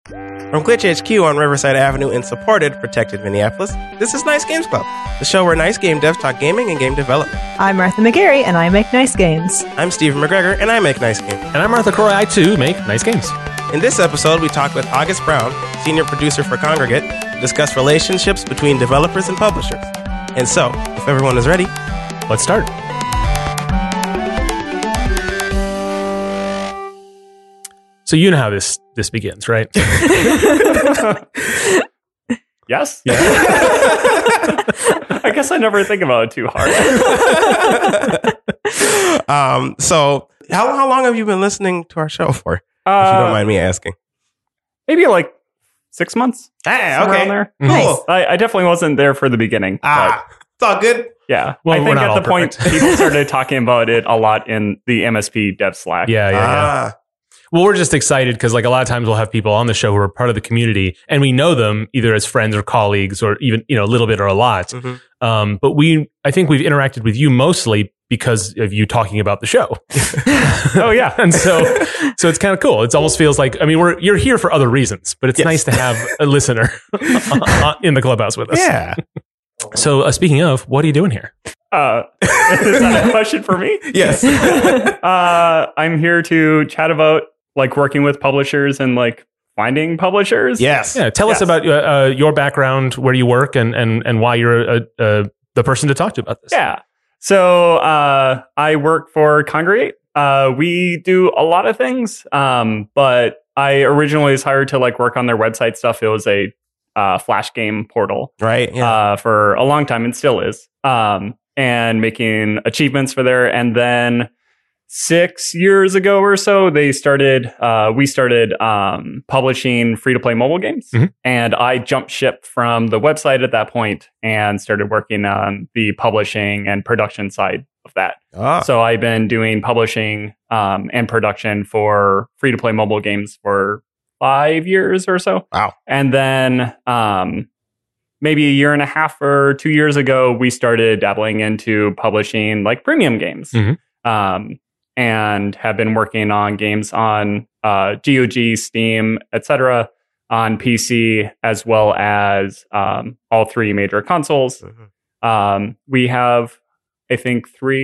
From Glitch HQ on Riverside Avenue in supported, protected Minneapolis, this is Nice Games Club, the show where nice game devs talk gaming and game development. I'm Martha McGarry, and I make nice games. I'm Stephen McGregor, and I make nice games. And I'm Arthur Croy. I, too, make nice games. In this episode, we talk with August Brown, senior producer for Kongregate, to discuss relationships between developers and publishers. And so, if everyone is ready, let's start. So you know how this begins, right? Yes. Yeah. I guess I never think about it too hard. So how long have you been listening to our show for? If you don't mind me asking. Maybe like 6 months. Hey, okay. Okay. There. Cool. I definitely wasn't there for the beginning. It's all good. Yeah. Well, I we're think not at all the point people started talking about it a lot in the MSP dev Slack. Yeah. Well, we're just excited because like a lot of times we'll have people on the show who are part of the community and we know them either as friends or colleagues or even, a little bit or a lot. Mm-hmm. But I think we've interacted with you mostly because of you talking about the show. Oh yeah. And so it's kind of cool. It almost feels like, you're here for other reasons, but it's nice to have a listener in the clubhouse with us. Yeah. So speaking of, what are you doing here? Is that a question for me? Yes. I'm here to chat about like working with publishers and like finding publishers. Yes. Yeah. Tell us about your background, where you work, and why you're the person to talk to about this. Yeah. So I work for Kongregate. We do a lot of things, but I originally was hired to like work on their website stuff. It was a Flash game portal, Right. Yeah. for a long time and still is, and making achievements for there. And then 6 years ago or so, we started publishing free-to-play mobile games. Mm-hmm. And I jumped ship from the website at that point and started working on the publishing and production side of that. So I've been doing publishing and production for free-to-play mobile games for 5 years or so. Wow. And then maybe a year and a half or 2 years ago, we started dabbling into publishing like premium games. Mm-hmm. And have been working on games on GOG, Steam, etc., on PC, as well as all three major consoles. Mm-hmm. We have, I think,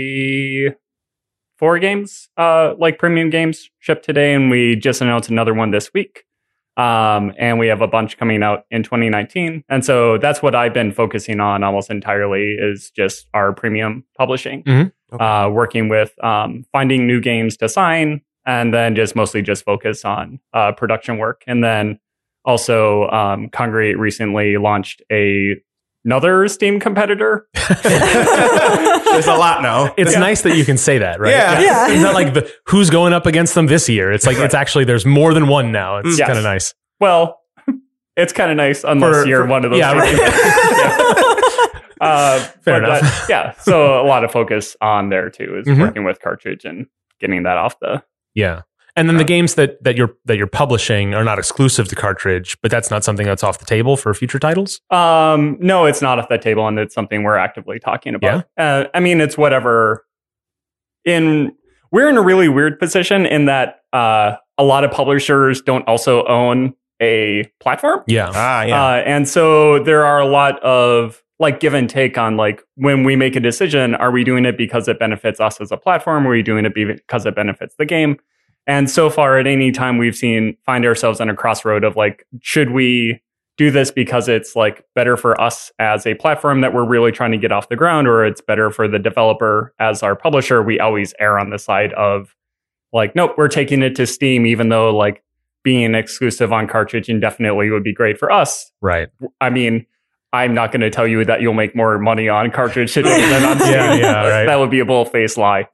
4 games, like premium games shipped today, and we just announced another one this week. And we have a bunch coming out in 2019. And so that's what I've been focusing on almost entirely is just our premium publishing. Mm-hmm. Okay. Working with finding new games to sign, and then mostly just focus on production work. And then also Kongregate recently launched another Steam competitor. There's a lot now. It's nice that you can say that, right? Yeah. It's not like who's going up against them this year. It's like it's actually there's more than one now. It's Yes. kind of nice. Well, it's kind of nice unless you're one of those. Yeah, right. Fair enough. So a lot of focus on there too is Mm-hmm. working with cartridge and getting that off the. Yeah. And then the games that you're publishing are not exclusive to cartridge, but that's not something that's off the table for future titles. No, it's not off the table, and it's something we're actively talking about. It's whatever. We're in a really weird position in that a lot of publishers don't also own a platform. Yeah. And so there are a lot of like give and take on like when we make a decision, are we doing it because it benefits us as a platform? Or are we doing it because it benefits the game? And so far at any time we've find ourselves on a crossroad of like, should we do this because it's like better for us as a platform that we're really trying to get off the ground, or it's better for the developer as our publisher? We always err on the side of like, nope, we're taking it to Steam, even though like being exclusive on cartridge indefinitely would be great for us. Right. I'm not going to tell you that you'll make more money on cartridge than on Steam. Yeah, right. That would be a bull-faced lie.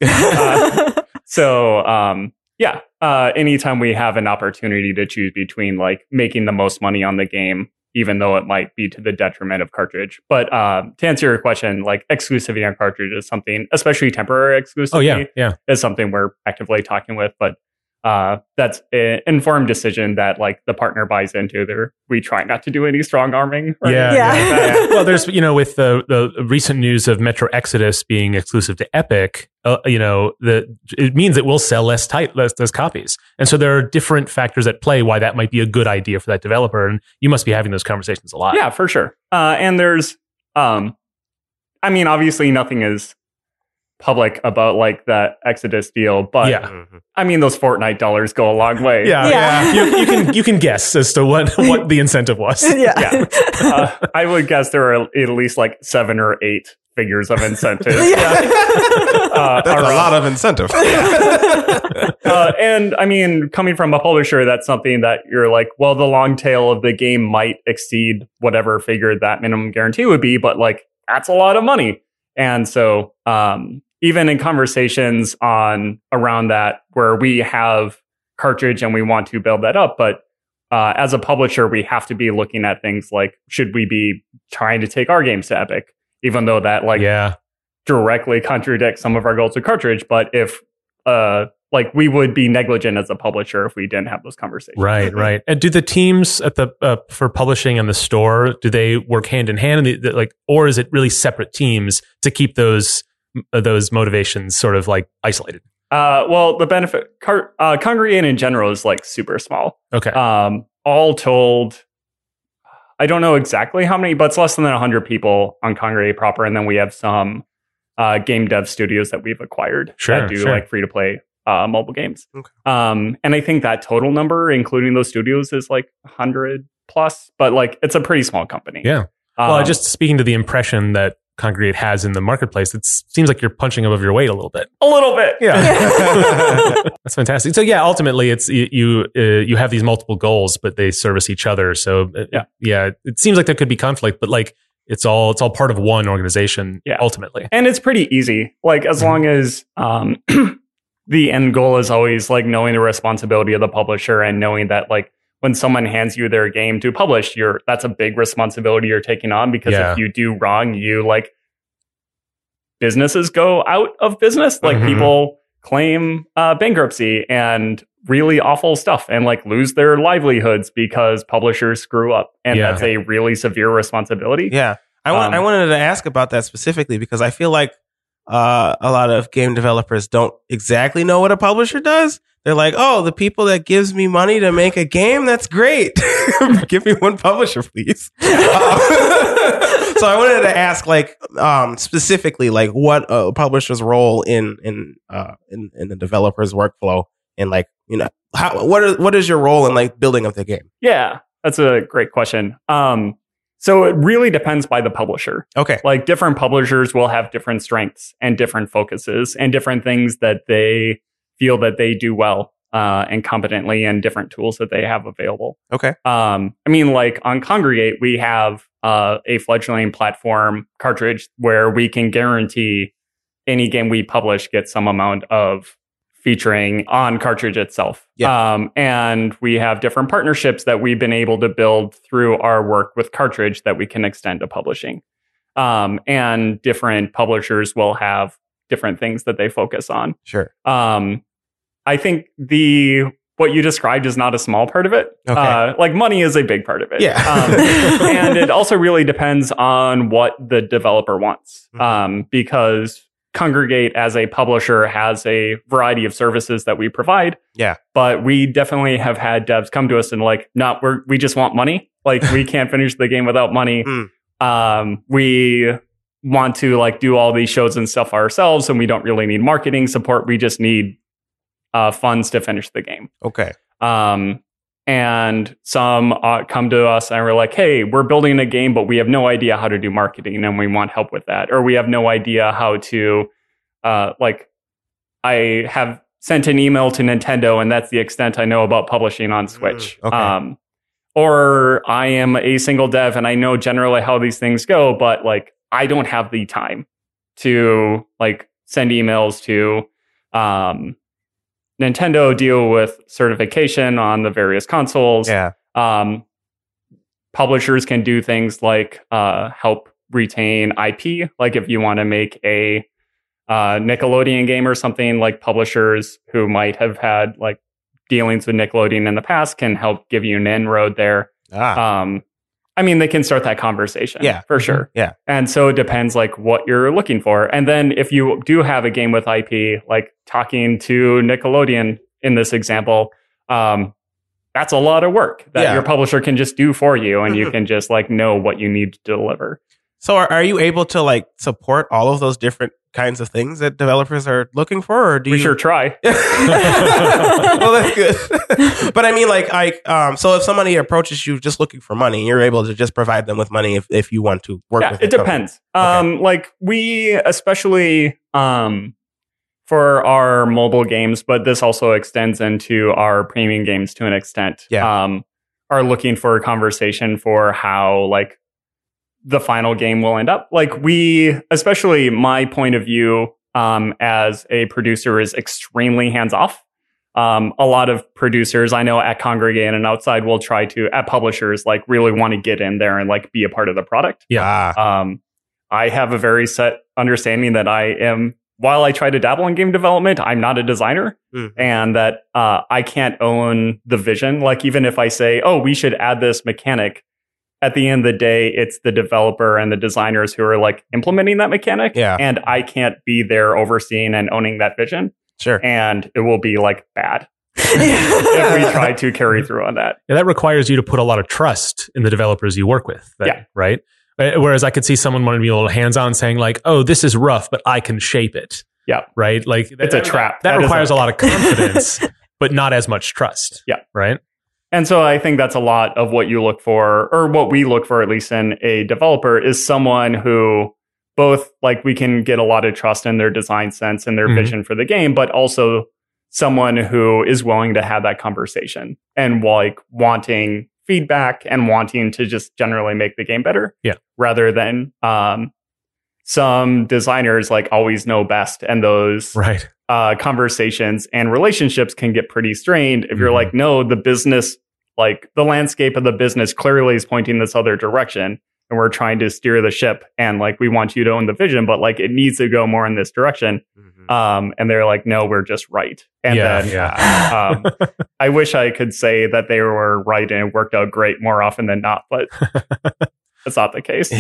Anytime we have an opportunity to choose between like making the most money on the game, even though it might be to the detriment of cartridge. But to answer your question, like exclusivity on cartridge is something, especially temporary exclusivity, yeah. is something we're actively talking with. But that's an informed decision that like the partner buys into. We try not to do any strong arming. Yeah. Well, there's with the recent news of Metro Exodus being exclusive to Epic, it means it will sell less copies, and so there are different factors at play why that might be a good idea for that developer, and you must be having those conversations a lot. Yeah, for sure. And there's, obviously nothing is public about like that Exodus deal, but those Fortnite dollars go a long way. You can guess as to what the incentive was. I would guess there are at least like 7 or 8 figures of incentive. That's a lot of incentive. And coming from a publisher, that's something that you're like, well, the long tail of the game might exceed whatever figure that minimum guarantee would be, but like that's a lot of money. And so even in conversations around that where we have cartridge and we want to build that up, but as a publisher, we have to be looking at things like, should we be trying to take our games to Epic, even though that directly contradicts some of our goals with cartridge. But if we would be negligent as a publisher if we didn't have those conversations. Right. And do the teams at the for publishing and the store, do they work hand in hand, or is it really separate teams to keep those motivations sort of like isolated? Well, the benefit Congregate in general is like super small. Okay. All told, I don't know exactly how many, but it's less than 100 people on Congregate proper, and then we have some game dev studios that we've acquired that do like free to play mobile games. Okay. And I think that total number, including those studios, is like 100 plus, but like it's a pretty small company. Yeah. Well, just speaking to the impression that Congregate has in the marketplace, it seems like you're punching above your weight a little bit. A little bit. Yeah. That's fantastic. So yeah, ultimately it's you have these multiple goals, but they service each other. So it seems like there could be conflict, but like it's all part of one organization ultimately. And it's pretty easy. Like as long as the end goal is always like knowing the responsibility of the publisher and knowing that like when someone hands you their game to publish, that's a big responsibility you're taking on, because if you do wrong, businesses go out of business. Like people claim bankruptcy and really awful stuff and like lose their livelihoods because publishers screw up. And that's a really severe responsibility. Yeah. I wanted to ask about that specifically because I feel like a lot of game developers don't exactly know what a publisher does. They're like, oh, the people that gives me money to make a game, that's great. Give me one publisher, please. So I wanted to ask, like, specifically, like, what a publisher's role in the developer's workflow, and like, what is your role in like building up the game? Yeah, that's a great question. So it really depends by the publisher. Okay. Like different publishers will have different strengths and different focuses and different things that they feel that they do well and competently, and different tools that they have available. Okay. Like on Congregate, we have a fledgling platform cartridge where we can guarantee any game we publish gets some amount of featuring on cartridge itself. Yeah. And we have different partnerships that we've been able to build through our work with cartridge that we can extend to publishing. And different publishers will have different things that they focus on. Sure. I think what you described is not a small part of it. Okay. Like money is a big part of it. Yeah. And it also really depends on what the developer wants. Because Congregate as a publisher has a variety of services that we provide. Yeah. But we definitely have had devs come to us and like, we just want money. Like we can't finish the game without money. We want to like do all these shows and stuff ourselves, and we don't really need marketing support. We just need funds to finish the game. Okay. And some come to us and we're like, hey, we're building a game, but we have no idea how to do marketing and we want help with that. Or we have no idea how to, I have sent an email to Nintendo and that's the extent I know about publishing on Switch. Okay. Or I am a single dev and I know generally how these things go, but like, I don't have the time to like send emails to, Nintendo, deal with certification on the various consoles. Yeah. Publishers can do things like help retain IP. Like if you want to make a Nickelodeon game or something, like publishers who might have had like dealings with Nickelodeon in the past can help give you an inroad there. I mean, they can start that conversation. Yeah. For sure. Yeah. And so it depends like what you're looking for. And then if you do have a game with IP, like talking to Nickelodeon in this example, that's a lot of work that your publisher can just do for you. And you can just like know what you need to deliver. So are you able to like support all of those different kinds of things that developers are looking for, or do We you sure try. Well, that's good. But I mean, like, so if somebody approaches you just looking for money, you're able to just provide them with money if you want to work with it the depends. Okay. Like we, especially for our mobile games, but this also extends into our premium games to an extent, are looking for a conversation for how like the final game will end up. Like we, especially my point of view as a producer is extremely hands-off. A lot of producers I know at Kongregate and outside will try to, at publishers, like really want to get in there and like be a part of the product. I have a very set understanding that I am, while I try to dabble in game development, I'm not a designer and that I can't own the vision. Like even if I say, oh, we should add this mechanic, at the end of the day, it's the developer and the designers who are like implementing that mechanic. And I can't be there overseeing and owning that vision. Sure. And it will be like bad if we try to carry through on that. Yeah, that requires you to put a lot of trust in the developers you work with. Right. Whereas I could see someone wanting to be a little hands-on saying like, oh, this is rough, but I can shape it. Yeah. Right. Like it's a trap. That requires a lot of confidence, but not as much trust. Yeah. Right. And so I think that's a lot of what you look for, or what we look for, at least in a developer, is someone who both like we can get a lot of trust in their design sense and their vision for the game, but also someone who is willing to have that conversation and like wanting feedback and wanting to just generally make the game better. Yeah. Rather than some designers like always know best, and those conversations and relationships can get pretty strained if you're like, no, the business, like the landscape of the business clearly is pointing this other direction and we're trying to steer the ship and like we want you to own the vision, but like it needs to go more in this direction. And they're like, no, we're just right. And I wish I could say that they were right and it worked out great more often than not, but that's not the case.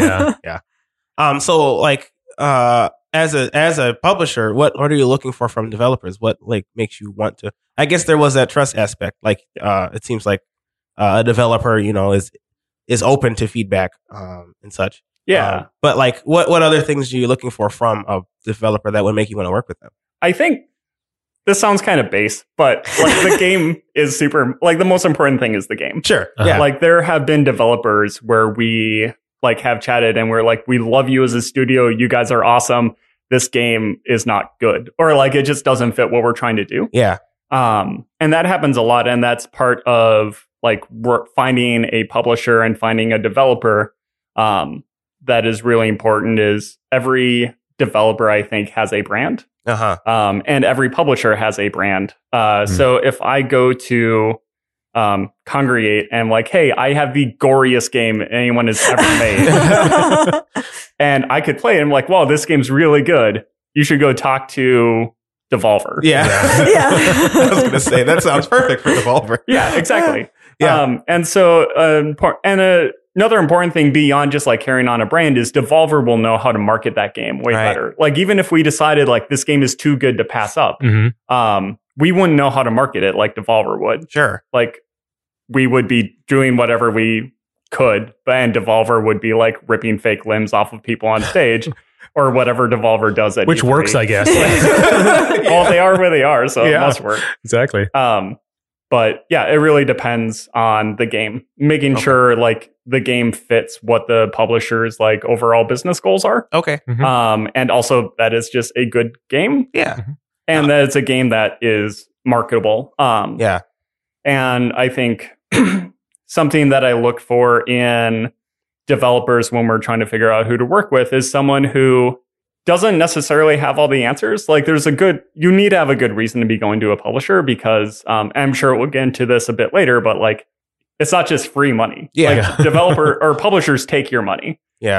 So like as a publisher, what are you looking for from developers? What like makes you want to? I guess there was that trust aspect. Like it seems like a developer, you know, is open to feedback and such. But like what other things are you looking for from a developer that would make you want to work with them? I think this sounds kind of base, but like the game is super, like the most important thing is the game. Sure. Yeah. Like there have been developers where we like have chatted and we're like, we love you as a studio. You guys are awesome. This game is not good, or like it just doesn't fit what we're trying to do. Yeah. And that happens a lot. And that's part of like finding a publisher and finding a developer. That is really important. Is every developer, I think, has a brand. And every publisher has a brand. So if I go to Kongregate and like, hey, I have the goriest game anyone has ever made. And I could play it. And I'm like, wow, this game's really good. You should go talk to Devolver. I was going to say, that sounds perfect for Devolver. Yeah, exactly. And so, another important thing beyond just like carrying on a brand is Devolver will know how to market that game way better. Like even if we decided like this game is too good to pass up, we wouldn't know how to market it like Devolver would. Sure. Like we would be doing whatever we could, and Devolver would be like ripping fake limbs off of people on stage or whatever Devolver does at which E3. works, I guess. Well, they are where they are, so it must work. Exactly. But yeah, it really depends on the game, making sure like the game fits what the publisher's like overall business goals are. Okay. And also that is just a good game. And that it's a game that is marketable. And I think something that I look for in developers when we're trying to figure out who to work with is someone who doesn't necessarily have all the answers. Like you need to have a good reason to be going to a publisher because I'm sure we'll get into this a bit later, but like it's not just free money. Like developer or publishers take your money.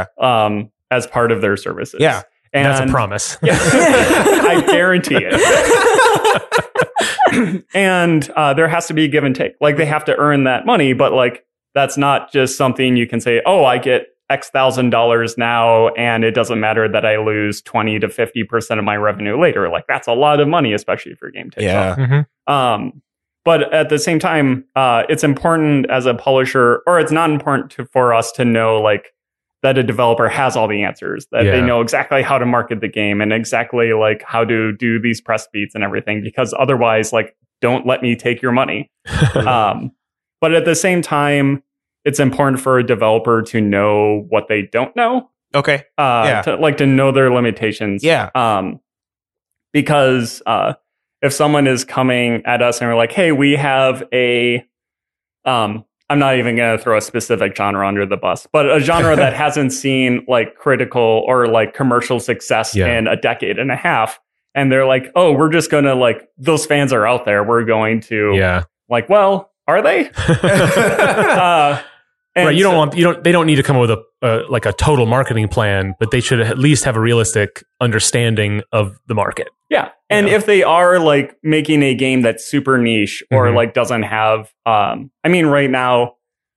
As part of their services. And that's a promise. I guarantee it. And there has to be give and take. Like they have to earn that money, but like that's not just something you can say, oh, I get X $1,000 now, and it doesn't matter that I lose 20 to 50% of my revenue later. Like that's a lot of money, especially if your game takes off. Mm-hmm. But at the same time, it's important as a publisher, or it's not important for us to know like that a developer has all the answers, that they know exactly how to market the game and exactly like how to do these press beats and everything, because otherwise, like, don't let me take your money. But at the same time, it's important for a developer to know what they don't know. Okay. To know their limitations. Yeah. Because if someone is coming at us and we're like, hey, we have I'm not even going to throw a specific genre under the bus, but a genre that hasn't seen like critical or like commercial success in a decade and a half. And they're like, oh, we're just going to like, those fans are out there. We're going to like, well, are they? Right. They don't need to come up with a total marketing plan, but they should at least have a realistic understanding of the market. Yeah. And if they are like making a game that's super niche or like doesn't have, right now,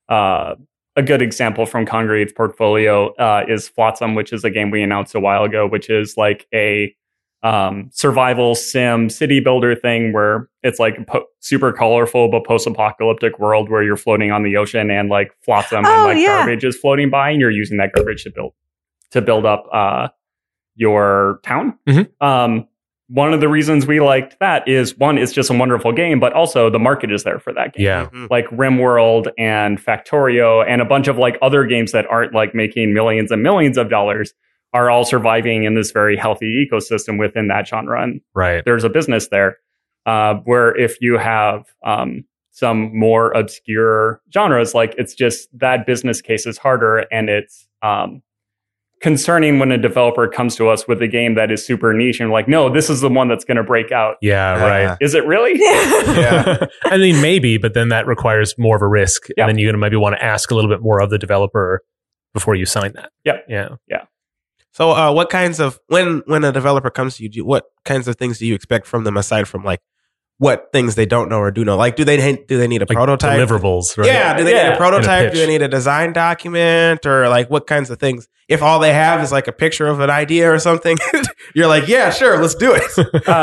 a good example from Kongregate's portfolio is Flotsam, which is a game we announced a while ago, which is like a survival sim city builder thing where it's like super colorful but post-apocalyptic world where you're floating on the ocean and like flotsam garbage is floating by, and you're using that garbage to build up your town. One of the reasons we liked that is, one, it's just a wonderful game, but also the market is there for that game. Like RimWorld and Factorio and a bunch of like other games that aren't like making millions and millions of dollars are all surviving in this very healthy ecosystem within that genre. And there's a business there. Where if you have some more obscure genres, like it's just that business case is harder, and it's concerning when a developer comes to us with a game that is super niche and like, no, this is the one that's going to break out. Right. Is it really? I mean, maybe, but then that requires more of a risk. And then you're going to maybe want to ask a little bit more of the developer before you sign that. Yeah. So what kinds of, when a developer comes to you, what kinds of things do you expect from them aside from like what things they don't know or do know? Like, do they need a prototype? Deliverables, right? Yeah. Do they need a prototype? Do they need a design document, or like what kinds of things? If all they have is like a picture of an idea or something, you're like, yeah, sure, let's do it.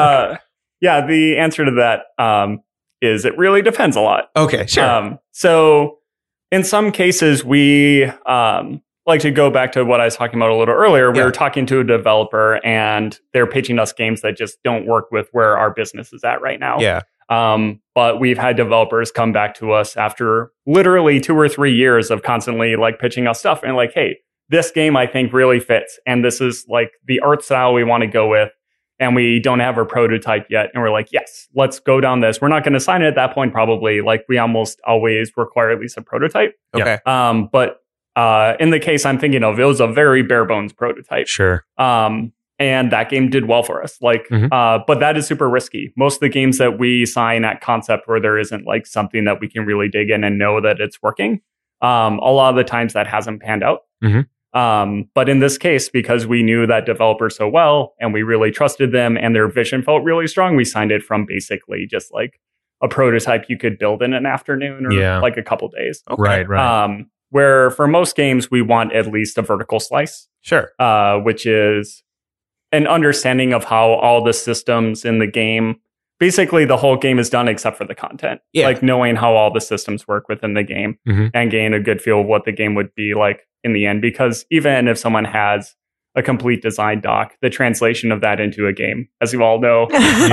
The answer to that is it really depends a lot. Okay, sure. So in some cases, we like to go back to what I was talking about a little earlier. We were talking to a developer and they're pitching us games that just don't work with where our business is at right now. But we've had developers come back to us after literally 2 or 3 years of constantly like pitching us stuff and like, hey, this game I think really fits, and this is like the art style we want to go with, and we don't have a prototype yet. And we're like, yes, let's go down this. We're not going to sign it at that point, probably. Like we almost always require at least a prototype. Okay. But in the case I'm thinking of, it was a very bare bones prototype. Sure. And that game did well for us. Like, but that is super risky. Most of the games that we sign at concept where there isn't like something that we can really dig in and know that it's working, a lot of the times that hasn't panned out. But in this case, because we knew that developer so well and we really trusted them and their vision felt really strong, we signed it from basically just like a prototype you could build in an afternoon or like a couple days. Okay. Right. Where for most games, we want at least a vertical slice. Sure. Which is an understanding of how all the systems in the game, basically the whole game is done except for the content. Like knowing how all the systems work within the game and gain a good feel of what the game would be like in the end. Because even if someone has a complete design doc, the translation of that into a game, as you all know,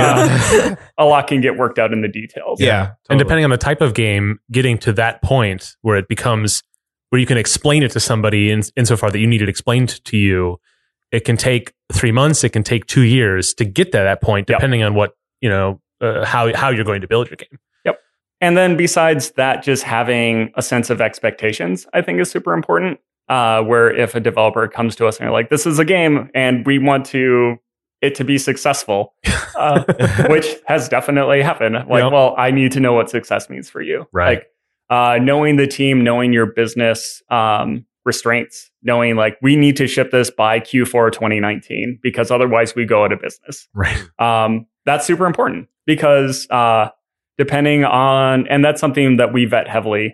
a lot can get worked out in the details. Totally. And depending on the type of game, getting to that point where it becomes, where you can explain it to somebody insofar that you need it explained to you, it can take 3 months, it can take 2 years to get to that point, depending on what, how you're going to build your game. And then besides that, just having a sense of expectations, I think is super important. Where if a developer comes to us and they're like, this is a game and we want it to be successful, which has definitely happened. Like, well, I need to know what success means for you. Right. Like, knowing the team, knowing your business restraints, knowing like we need to ship this by Q4 2019 because otherwise we go out of business. Right. That's super important because depending on, and that's something that we vet heavily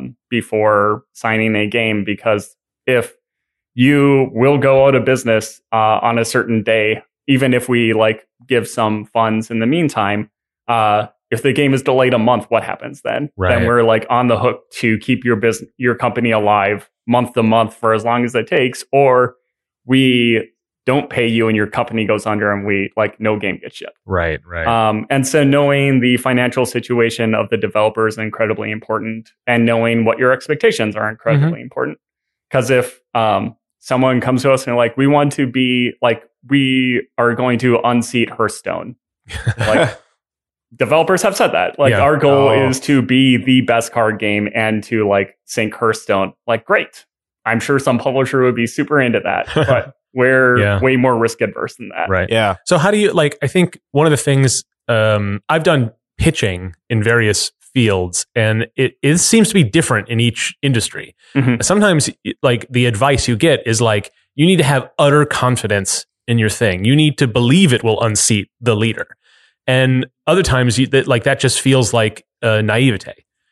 before signing a game, because if you will go out of business on a certain day, even if we like give some funds in the meantime, if the game is delayed a month, what happens then? Right. Then we're like on the hook to keep your company alive month to month for as long as it takes, or we don't pay you and your company goes under and we like no game gets shipped. Right. And so knowing the financial situation of the developer is incredibly important, and knowing what your expectations are incredibly important. Because if someone comes to us and like, we want to be like, we are going to unseat Hearthstone. Like developers have said that. Like our goal is to be the best card game and to like sink Hearthstone. Like, great. I'm sure some publisher would be super into that, but we're way more risk adverse than that. Right. Yeah. So how do you like, I think one of the things I've done pitching in various fields, and it seems to be different in each industry. Sometimes like the advice you get is like, you need to have utter confidence in your thing. You need to believe it will unseat the leader. And other times that just feels like naivete.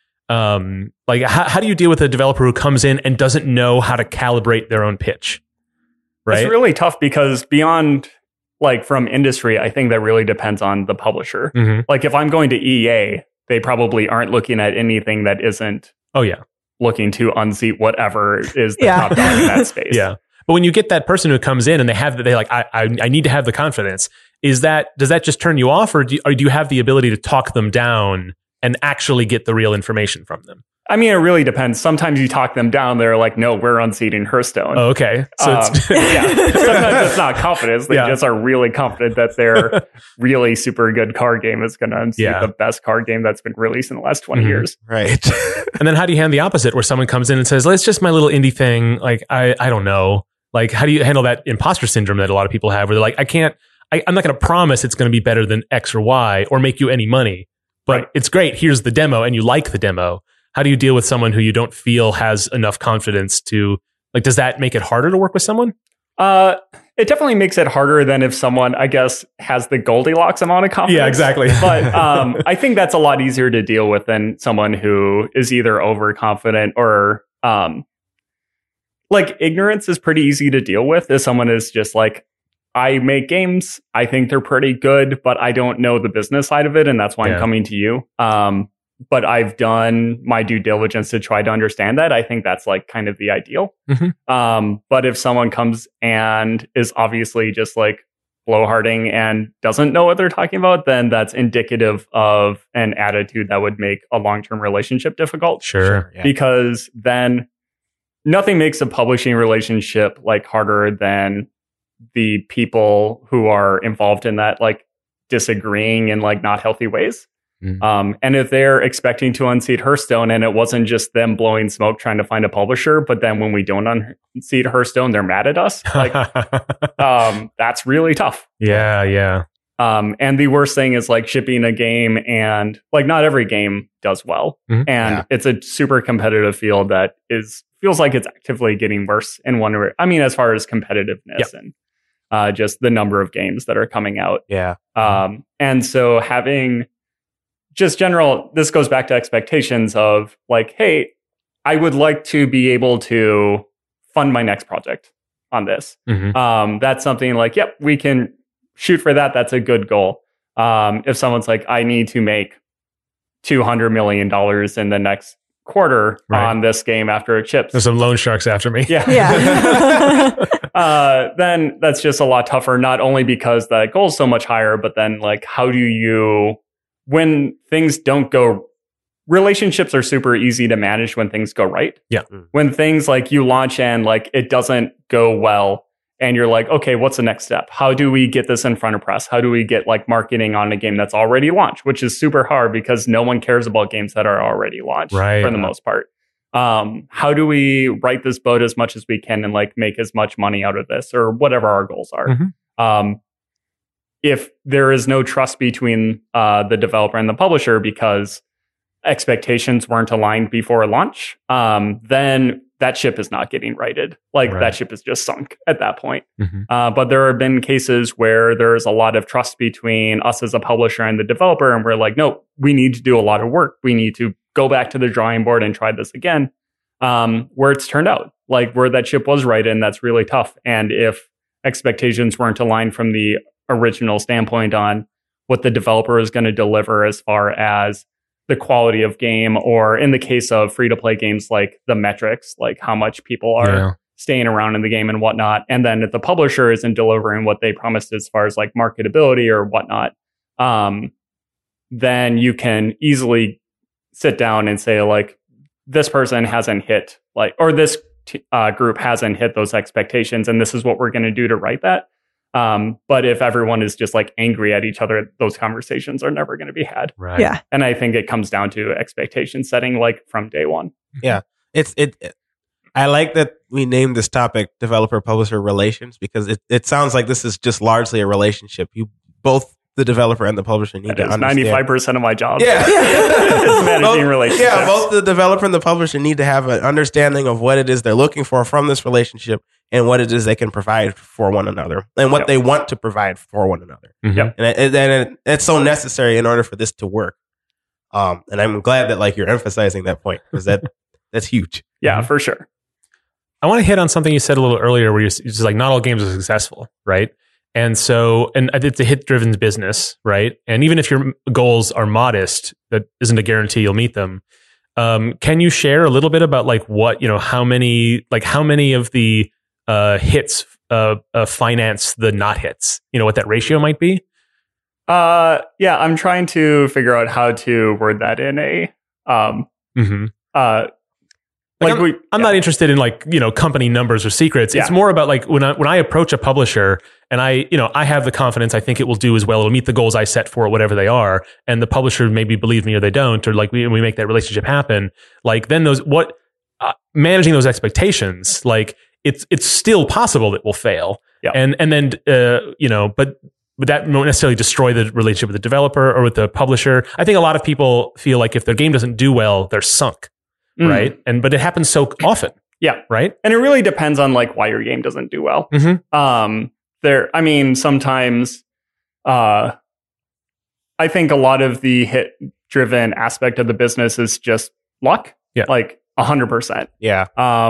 Like how do you deal with a developer who comes in and doesn't know how to calibrate their own pitch? Right. It's really tough because beyond like from industry, I think that really depends on the publisher. Like if I'm going to EA, they probably aren't looking at anything that isn't looking to unseat whatever is the top dog in that space. Yeah. But when you get that person who comes in and they like, I need to have the confidence, does that just turn you off, or do you have the ability to talk them down and actually get the real information from them? I mean, it really depends. Sometimes you talk them down. They're like, no, we're unseating Hearthstone. Oh, okay. So sometimes it's not confidence. They just are really confident that their really super good card game is going to unseat the best card game that's been released in the last 20 years. Right. And then how do you handle the opposite, where someone comes in and says, it's just my little indie thing. Like, I don't know. Like, how do you handle that imposter syndrome that a lot of people have, where they're like, I'm not going to promise it's going to be better than X or Y or make you any money, but it's great. Here's the demo, and you like the demo. How do you deal with someone who you don't feel has enough confidence to, like, does that make it harder to work with someone? It definitely makes it harder than if someone, I guess, has the Goldilocks amount of confidence. Yeah, exactly. But I think that's a lot easier to deal with than someone who is either overconfident or like ignorance is pretty easy to deal with. If someone is just like, I make games, I think they're pretty good, but I don't know the business side of it, and that's why I'm coming to you. But I've done my due diligence to try to understand that. I think that's like kind of the ideal. But if someone comes and is obviously just like blowharding and doesn't know what they're talking about, then that's indicative of an attitude that would make a long-term relationship difficult. Sure. Because then nothing makes a publishing relationship like harder than the people who are involved in that like disagreeing in like not healthy ways. And if they're expecting to unseat Hearthstone and it wasn't just them blowing smoke trying to find a publisher, but then when we don't unseat Hearthstone, they're mad at us. Like, that's really tough. Yeah. And the worst thing is like shipping a game, and like not every game does well. And it's a super competitive field that feels like it's actively getting worse in one way. I mean, as far as competitiveness and just the number of games that are coming out. And so having just general, this goes back to expectations of like, hey, I would like to be able to fund my next project on this. That's something like, yep, we can shoot for that. That's a good goal. If someone's like, I need to make $200 million in the next quarter on this game after it ships. There's some loan sharks after me. Then that's just a lot tougher, not only because the goal is so much higher, but then like, how do you, when things don't go, relationships are super easy to manage when things go right. When things like you launch and like it doesn't go well and you're like, okay, what's the next step? How do we get this in front of press? How do we get like marketing on a game that's already launched, which is super hard because no one cares about games that are already launched for the most part. How do we right this boat as much as we can and like make as much money out of this or whatever our goals are? If there is no trust between the developer and the publisher because expectations weren't aligned before launch, then that ship is not getting righted. Like Right. that ship is just sunk at that point. Mhm. But there have been cases where there's a lot of trust between us as a publisher and the developer. And we're like, no, we need to do a lot of work. We need to go back to the drawing board and try this again. Where it's turned out, like where that ship was righted, and that's really tough. And if expectations weren't aligned from the original standpoint on what the developer is going to deliver as far as the quality of game, or in the case of free-to-play games, like the metrics, like how much people are Yeah. staying around in the game and whatnot. And then if the publisher isn't delivering what they promised as far as like marketability or whatnot, then you can easily sit down and say like, this person hasn't hit like, or this group hasn't hit those expectations, and this is what we're going to do to right that. But if everyone is just like angry at each other, those conversations are never going to be had. Right. Yeah. And I think it comes down to expectation setting, like from day one. I like that we named this topic developer publisher relations, because it sounds like this is just largely a relationship. You both, the developer and the publisher, need That to is understand. 95% of my job. Yeah. Is managing relationships. Yeah, both the developer and the publisher need to have an understanding of what it is they're looking for from this relationship, and what it is they can provide for one another, and what they want to provide for one another. Mhm. Yep. And it's so necessary in order for this to work. And I'm glad that like you're emphasizing that point, because that's huge. Yeah, for sure. I want to hit on something you said a little earlier where you're just like, not all games are successful, right? And so, and it's a hit-driven business, right? And even if your goals are modest, that isn't a guarantee you'll meet them. Can you share a little bit about like what, how many of the hits finance the not hits? What that ratio might be? Yeah, I'm trying to figure out how to word that in a Mm-hmm. I'm not interested in like, company numbers or secrets. It's more about like when I approach a publisher and I have the confidence, I think it will do as well. It'll meet the goals I set for it, whatever they are. And the publisher maybe believe me or they don't, or like we make that relationship happen. Like then managing those expectations, like it's still possible that we'll fail. Yeah. And then, but that won't necessarily destroy the relationship with the developer or with the publisher. I think a lot of people feel like if their game doesn't do well, they're sunk. Right. But it happens so often. Yeah. Right. And it really depends on like why your game doesn't do well. Mm-hmm. Sometimes I think a lot of the hit driven aspect of the business is just luck. Yeah. Like 100%. Yeah.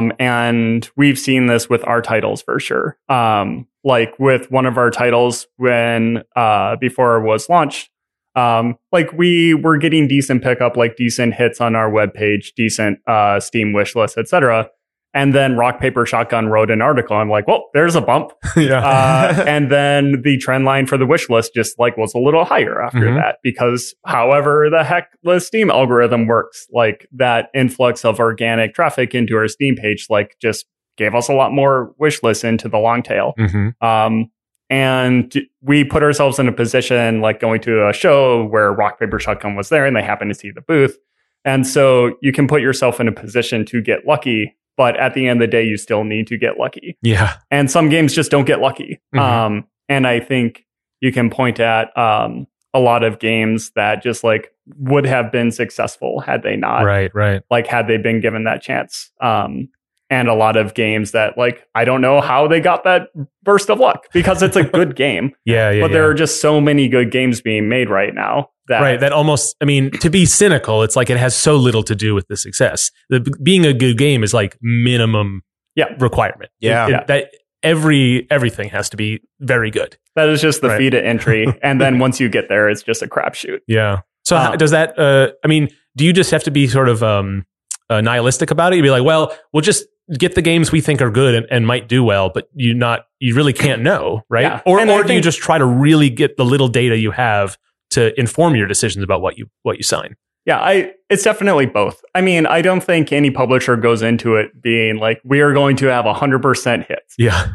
And we've seen this with our titles for sure. Like with one of our titles when before it was launched, like we were getting decent pickup, like decent hits on our webpage, decent Steam wishlist, etc. And then Rock Paper Shotgun wrote an article. I'm like, well, there's a bump. Yeah. And then the trend line for the wish list just like was a little higher after that, because however the heck the Steam algorithm works, like that influx of organic traffic into our Steam page, like just gave us a lot more wish lists into the long tail. Mm-hmm. And we put ourselves in a position like going to a show where Rock Paper Shotgun was there and they happened to see the booth. And so you can put yourself in a position to get lucky, but at the end of the day, you still need to get lucky. Yeah. And some games just don't get lucky. Mm-hmm. And I think you can point at a lot of games that just like would have been successful had they not. Right. Like had they been given that chance. And a lot of games that like, I don't know how they got that burst of luck, because it's a good game. Yeah. But there are just so many good games being made right now. That almost, to be cynical, it's like it has so little to do with the success. Being a good game is like minimum requirement. Yeah. That everything has to be very good. That is just the fee to entry. And then once you get there, it's just a crapshoot. Yeah. So how, does that, do you just have to be sort of nihilistic about it? You'd be like, well, we'll just get the games we think are good and might do well, but you really can't know, right? Yeah. Or do you just try to really get the little data you have to inform your decisions about what you sign? Yeah, it's definitely both. I don't think any publisher goes into it being like, we are going to have 100% hits. Yeah.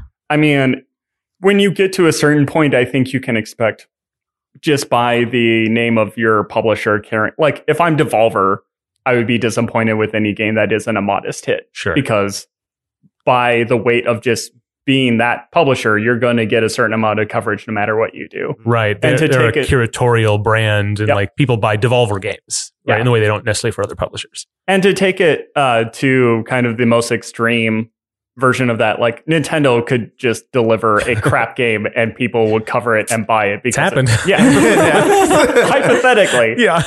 When you get to a certain point, I think you can expect just by the name of your publisher carrying, like if I'm Devolver, I would be disappointed with any game that isn't a modest hit. Sure. Because by the weight of just being that publisher, you're going to get a certain amount of coverage no matter what you do. Right. And They're a curatorial brand, and like people buy Devolver games, right? In the way they don't necessarily for other publishers. And to take it to kind of the most extreme version of that, like Nintendo could just deliver a crap game and people would cover it and buy it. Because it's happened. Hypothetically. Yeah.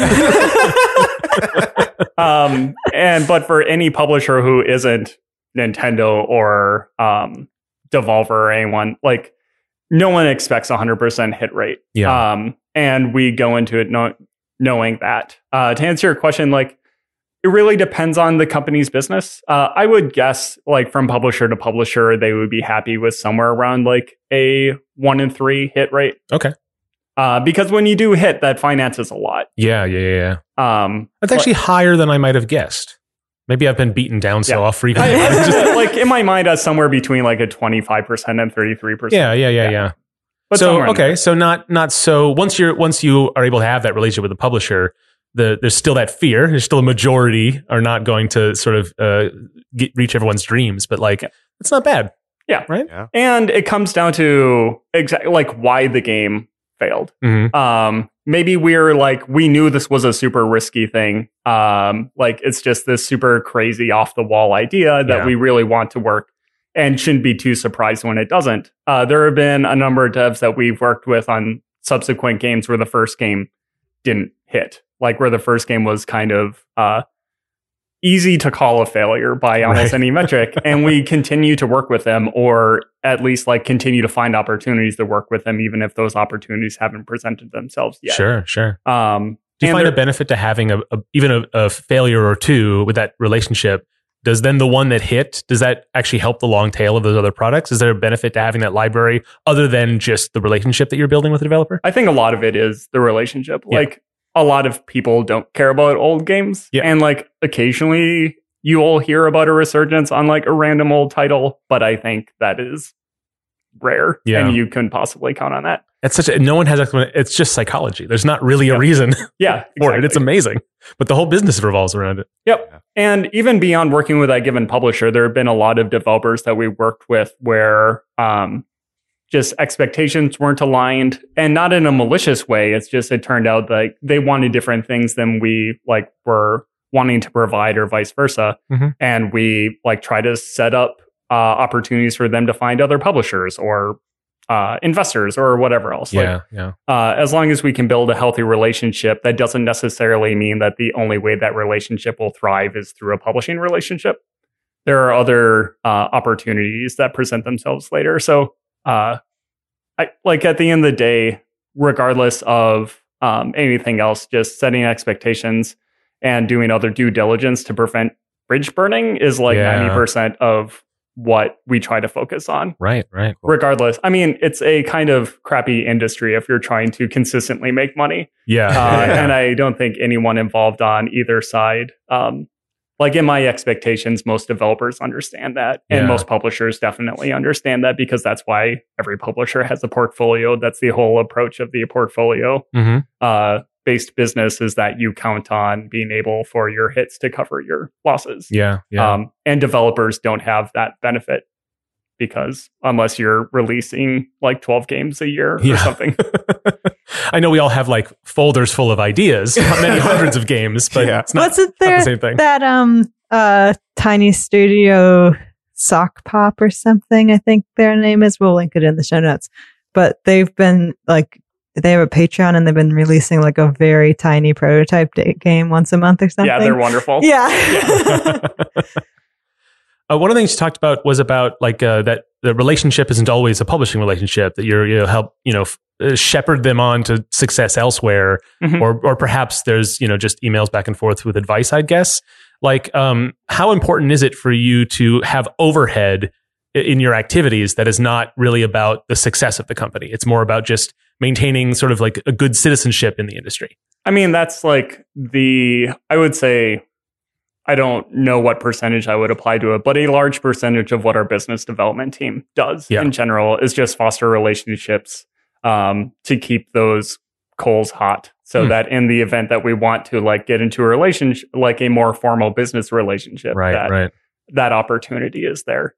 But for any publisher who isn't Nintendo or Devolver or anyone, like no one expects 100% hit rate. Yeah. And we go into it knowing that. To answer your question, like it really depends on the company's business. I would guess like from publisher to publisher, they would be happy with somewhere around like a 1 in 3 hit rate. Okay. Because when you do hit, that finances a lot. Yeah. That's actually higher than I might have guessed. Maybe I've been beaten down so often. Like in my mind, that's somewhere between like a 25% and 33%. Yeah. But so okay, so not so. Once you are able to have that relationship with the publisher, there's still that fear. There's still a majority are not going to sort of reach everyone's dreams, but like it's not bad. Yeah, right. Yeah. And it comes down to exactly like why the game failed. Mm-hmm. Maybe we knew this was a super risky thing. Like it's just this super crazy off the wall idea that we really want to work and shouldn't be too surprised when it doesn't. There have been a number of devs that we've worked with on subsequent games where the first game didn't hit, like where the first game was kind of easy to call a failure by almost any metric. And we continue to work with them, or at least like continue to find opportunities to work with them, even if those opportunities haven't presented themselves yet. Sure. Do you find a benefit to having even a failure or two with that relationship? Does then the one that hit, does that actually help the long tail of those other products? Is there a benefit to having that library other than just the relationship that you're building with the developer? I think a lot of it is the relationship. Yeah. Like a lot of people don't care about old games. Yeah. And like occasionally you will hear about a resurgence on like a random old title, but I think that is rare. Yeah. And you couldn't possibly count on that. It's no one has it's just psychology. There's not really a reason for it. It's amazing. But the whole business revolves around it. Yep. Yeah. And even beyond working with that given publisher, there have been a lot of developers that we worked with where just expectations weren't aligned, and not in a malicious way. It's just, it turned out like they wanted different things than we like were wanting to provide, or vice versa. Mm-hmm. And we like try to set up opportunities for them to find other publishers or investors or whatever else. As long as we can build a healthy relationship, that doesn't necessarily mean that the only way that relationship will thrive is through a publishing relationship. There are other opportunities that present themselves later. So I like at the end of the day, regardless of anything else, just setting expectations and doing other due diligence to prevent bridge burning is like 90% of what we try to focus on. Right. Cool. Regardless. I mean, it's a kind of crappy industry if you're trying to consistently make money. And I don't think anyone involved on either side, like in my expectations, most developers understand that. And most publishers definitely understand that, because that's why every publisher has a portfolio. That's the whole approach of the portfolio. Mm-hmm. Based business is that you count on being able for your hits to cover your losses. And developers don't have that benefit, because unless you're releasing like 12 games a year or something. I know we all have like folders full of ideas, many hundreds of games, but it's not, wasn't there not the same thing. That tiny studio Sock Pop or something, I think their name is. We'll link it in the show notes. But they've been like, they have a Patreon and they've been releasing like a very tiny prototype game once a month or something. Yeah, they're wonderful. One of the things you talked about was about like that the relationship isn't always a publishing relationship, that you help shepherd them on to success elsewhere, or perhaps there's just emails back and forth with advice, I guess. Like how important is it for you to have overhead in your activities that is not really about the success of the company? It's more about just maintaining sort of like a good citizenship in the industry. I mean, that's like I would say, I don't know what percentage I would apply to it, but a large percentage of what our business development team does in general is just foster relationships to keep those coals hot, so that in the event that we want to like get into a relationship, like a more formal business relationship, that opportunity is there.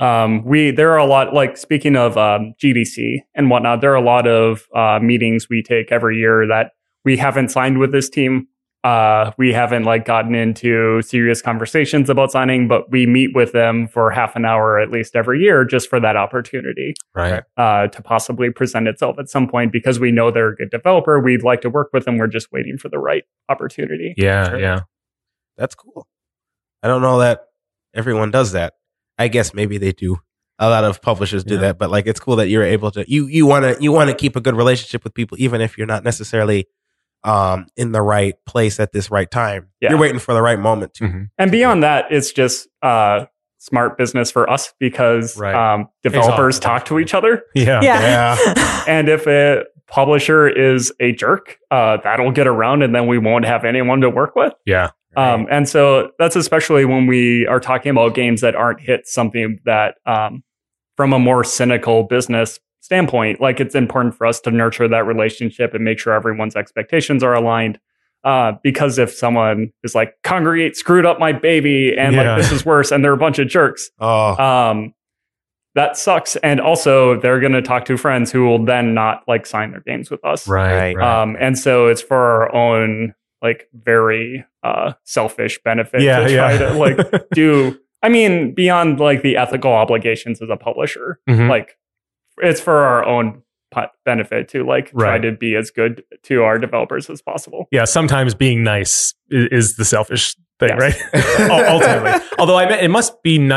There are a lot, like speaking of GDC and whatnot, there are a lot of meetings we take every year that we haven't signed with this team. We haven't like gotten into serious conversations about signing, but we meet with them for half an hour at least every year just for that opportunity, Right. to possibly present itself at some point because we know they're a good developer. We'd like to work with them. We're just waiting for the right opportunity. Yeah. Sure. Yeah. That's cool. I don't know that everyone does that. I guess maybe they do. A lot of publishers do Yeah. that, but like it's cool that you're able to. You want to keep a good relationship with people, even if you're not necessarily in the right place at this right time. Yeah. You're waiting for the right moment to. Mhm. And beyond that, it's just smart business for us because Right. developers Pays off. talk to each other. Yeah. Yeah. And if a publisher is a jerk, that'll get around and then we won't have anyone to work with. Yeah. And so that's especially when we are talking about games that aren't hits, something that from a more cynical business standpoint, like it's important for us to nurture that relationship and make sure everyone's expectations are aligned. Because if someone is like, Congregate screwed up my baby and Yeah. like this is worse and they're a bunch of jerks, Oh, that sucks. And also they're going to talk to friends who will then not like sign their games with us. Right. Right. And so it's for our own like very selfish benefit Yeah. to try Yeah. to like do, I mean, beyond like the ethical obligations as a publisher, Mhm. like it's for our own benefit to like try Right. to be as good to our developers as possible. Yeah, sometimes being nice is the selfish thing, Yes. right? Ultimately, although it must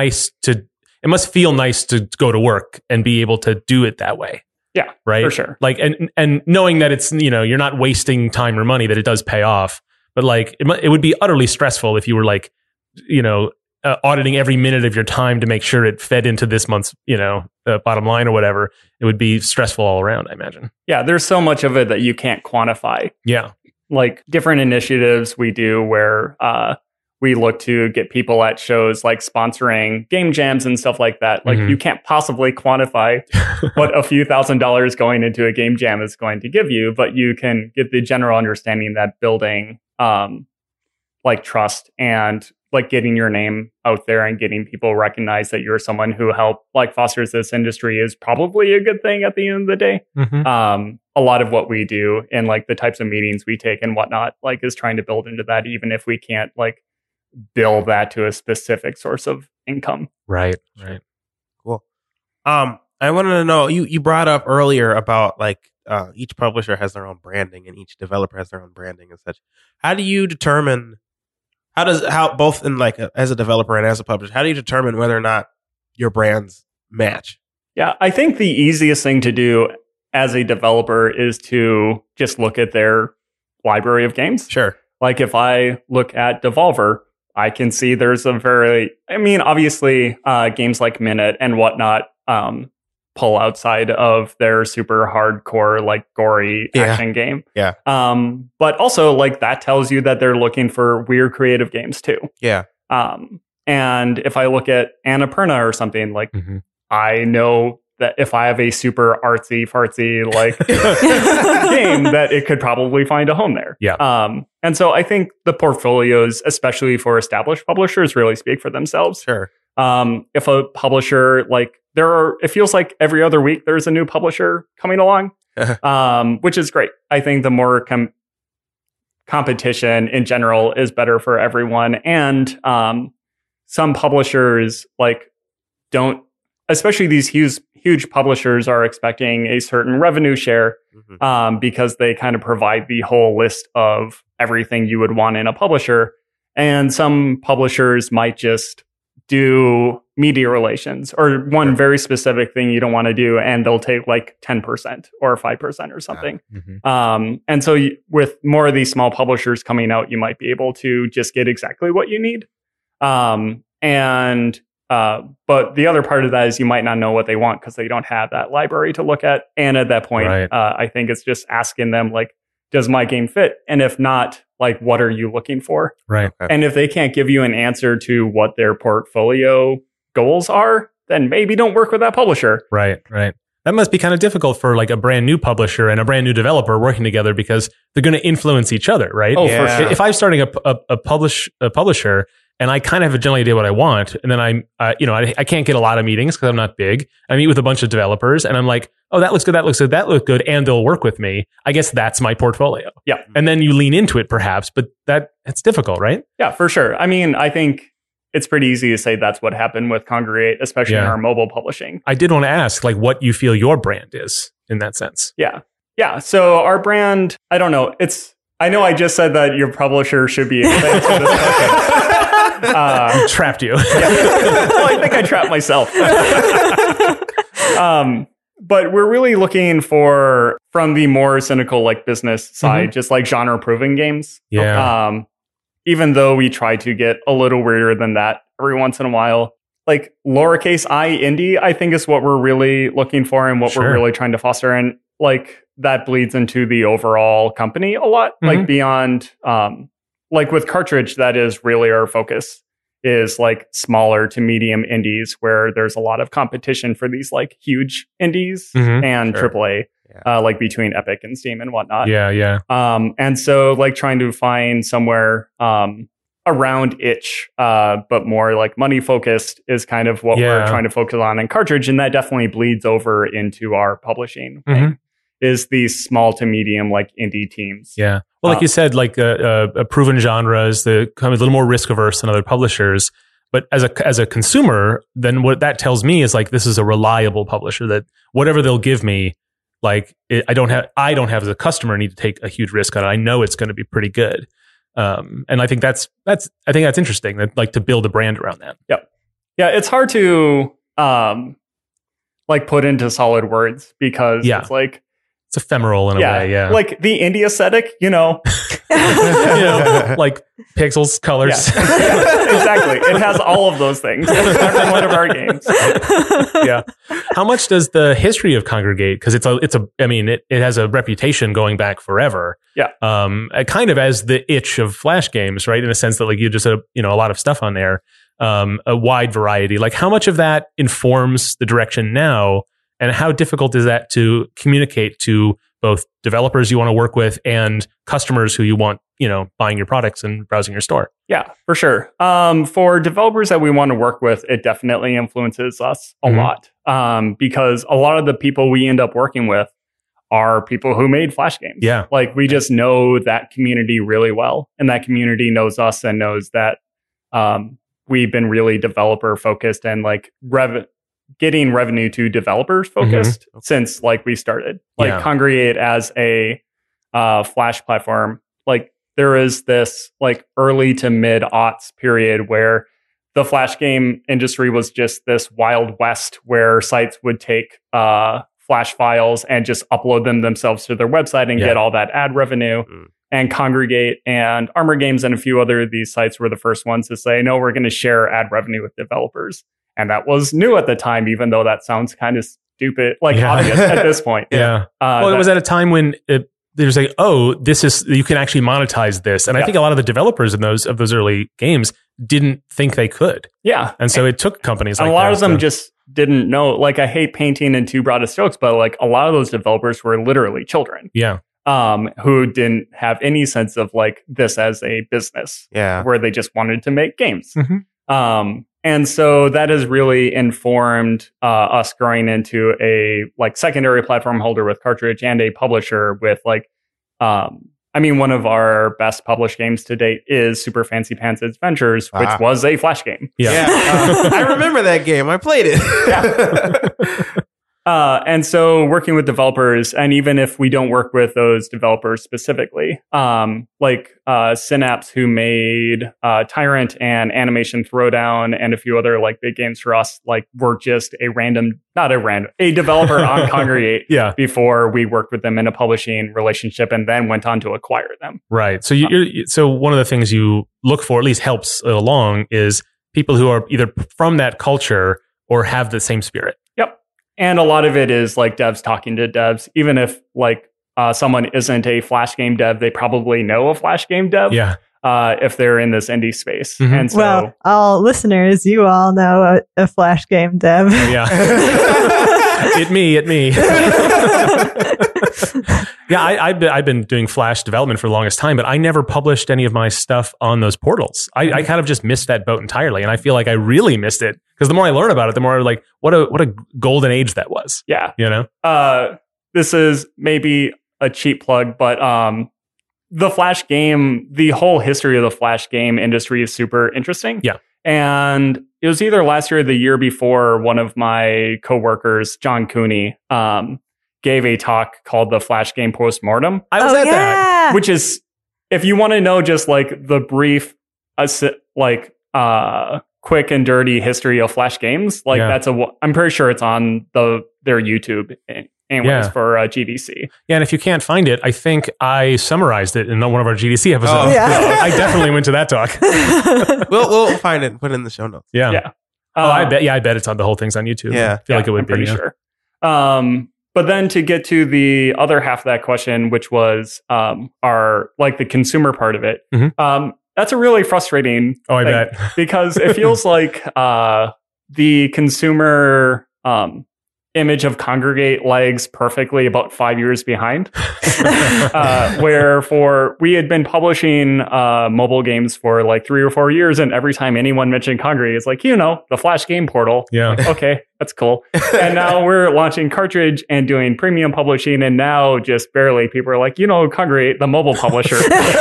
feel nice to go to work and be able to do it that way. Yeah, right, for sure. Like, and knowing that it's you're not wasting time or money, that it does pay off. But like, it would be utterly stressful if you were like, auditing every minute of your time to make sure it fed into this month's bottom line or whatever. It would be stressful all around, I imagine. Yeah, there's so much of it that you can't quantify. Yeah. Like different initiatives we do where we look to get people at shows like sponsoring game jams and stuff like that. Like Mhm. you can't possibly quantify what a few $1,000s going into a game jam is going to give you, but you can get the general understanding that building like trust and like getting your name out there and getting people recognize that you're someone who helped like fosters this industry is probably a good thing at the end of the day. Mhm. A lot of what we do and like the types of meetings we take and whatnot, like is trying to build into that, even if we can't like build that to a specific source of income. Right. cool. I wanted to know, you brought up earlier about like each publisher has their own branding and each developer has their own branding and such. How do you determine? How both in like as a developer and as a publisher, how do you determine whether or not your brands match? Yeah, I think the easiest thing to do as a developer is to just look at their library of games. Sure. Like if I look at Devolver, I can see there's obviously games like Minute and whatnot pull outside of their super hardcore, like gory action game. Yeah. But also like that tells you that they're looking for weird creative games too. Yeah. And if I look at Annapurna or something, like Mhm. I know that if I have a super artsy fartsy like game, that it could probably find a home there. Yeah. And so I think the portfolios, especially for established publishers, really speak for themselves. Sure. If a publisher it feels like every other week there's a new publisher coming along, which is great. I think the more competition in general is better for everyone. And some publishers don't, especially these huge publishers, are expecting a certain revenue share because they kind of provide the whole list of everything you would want in a publisher. And some publishers might just do media relations or one very specific thing you don't want to do, and they'll take like 10% or 5% or something. And so with more of these small publishers coming out, you might be able to just get exactly what you need. But the other part of that is you might not know what they want because they don't have that library to look at. And at that point, Right. I think it's just asking them, like, does my game fit? And if not, like, what are you looking for? Right. And if they can't give you an answer to what their portfolio goals are, then maybe don't work with that publisher. Right. That must be kind of difficult for like a brand new publisher and a brand new developer working together because they're going to influence each other, right? Oh, Yeah. for sure. If I'm starting a publisher and I kind of have a general idea what I want. And then I can't get a lot of meetings because I'm not big. I meet with a bunch of developers and I'm like, oh, that looks good, that looks good, that looks good. And they'll work with me. I guess that's my portfolio. Yeah. And then you lean into it perhaps, but it's difficult, right? Yeah, for sure. I mean, I think it's pretty easy to say that's what happened with Congregate, especially in our mobile publishing. I did want to ask like what you feel your brand is in that sense. Yeah. Yeah. So our brand, I don't know. I know I just said that your publisher should be able to answer this question. Trapped you. Well, I think I trapped myself. But we're really looking for, from the more cynical like business side, just like genre proven games. Yeah. Even though we try to get a little weirder than that every once in a while. Like lowercase I indie, I think is what we're really looking for and what we're really trying to foster. And like that bleeds into the overall company a lot, like beyond, like with Cartridge, that is really our focus, is like smaller to medium indies where there's a lot of competition for these like huge indies and AAA, like between Epic and Steam and whatnot. Yeah. And so like trying to find somewhere around itch, but more like money focused is kind of what we're trying to focus on in Cartridge. And that definitely bleeds over into our publishing thing, is these small to medium like indie teams. Yeah. Well, like you said, like a proven genres, the kind of a little more risk averse than other publishers. But as a consumer, then what that tells me is like this is a reliable publisher that whatever they'll give me, like I don't have as a customer need to take a huge risk on it. I know it's going to be pretty good. And I think that's interesting, that like to build a brand around that. Yep. Yeah, it's hard to like put into solid words because it's like it's ephemeral in a way. Yeah. Like the indie aesthetic, you know. Like pixels, colors. Yeah, exactly. It has all of those things. Every one of our games. Yeah. How much does the history of Congregate, because it has a reputation going back forever. Yeah. Kind of as the itch of Flash games, right? In a sense that like you just have, a lot of stuff on there, a wide variety. Like how much of that informs the direction now, and how difficult is that to communicate to both developers you want to work with and customers who you want, buying your products and browsing your store? Yeah, for sure. For developers that we want to work with, it definitely influences us a lot, because a lot of the people we end up working with are people who made Flash games. Yeah. Like we just know that community really well, and that community knows us and knows that we've been really developer focused and like getting revenue to developers focused since like we started. Like Congregate as a Flash platform, like there is this like early to mid aughts period where the Flash game industry was just this wild west where sites would take Flash files and just upload them themselves to their website and get all that ad revenue. And Congregate and Armor Games and a few other of these sites were the first ones to say, no, we're going to share ad revenue with developers. And that was new at the time, even though that sounds kind of stupid, like obvious at this point. Yeah. Well, it was at a time when there's like, oh, you can actually monetize this. And I think a lot of the developers of those early games didn't think they could. Yeah. And so it took companies like that. A lot of them just didn't know. Like I hate painting in too broad of strokes, but like a lot of those developers were literally children. Yeah. Who didn't have any sense of like this as a business. Yeah. Where they just wanted to make games. And so that has really informed us growing into a like secondary platform holder with Cartridge and a publisher with like, one of our best published games to date is Super Fancy Pants Adventures, which was a Flash game. Yeah. I remember that game. I played it. And so working with developers, and even if we don't work with those developers specifically, like Synapse, who made Tyrant and Animation Throwdown and a few other like big games for us, like were just a developer on Congregate before we worked with them in a publishing relationship and then went on to acquire them. Right. So so one of the things you look for, at least helps along, is people who are either from that culture or have the same spirit. Yep. And a lot of it is like devs talking to devs. Even if like someone isn't a Flash game dev, they probably know a Flash game dev. Yeah. If they're in this indie space. And so, well, all listeners, you all know a Flash game dev. Yeah. It me. Yeah, I've been doing Flash development for the longest time, but I never published any of my stuff on those portals. I kind of just missed that boat entirely, and I feel like I really missed it because the more I learn about it, the more like what a golden age that was. Yeah. You know, This is maybe a cheap plug, but the Flash game, the whole history of the Flash game industry is super interesting. Yeah. And it was either last year or the year before, one of my coworkers, John Cooney, gave a talk called the Flash Game Postmortem. I was at that. Which is, if you want to know just like the brief, quick and dirty history of Flash games, like I'm pretty sure it's on their YouTube anyways for GDC. Yeah, and if you can't find it, I think I summarized it in one of our GDC episodes. Oh. Yeah. I definitely went to that talk. We'll find it and put it in the show notes. Yeah. I bet it's on the whole thing's on YouTube. Yeah. I feel like it would I'm pretty be. sure. But then to get to the other half of that question, which was our like the consumer part of it, that's a really frustrating Oh, I thing, bet. because it feels like the consumer image of Congregate lags perfectly about 5 years behind. Where we had been publishing mobile games for like 3 or 4 years, and every time anyone mentioned Congregate, it's like, the Flash game portal. Yeah. Like, okay, that's cool. And now we're launching Cartridge and doing premium publishing, and now just barely people are like, Congregate, the mobile publisher.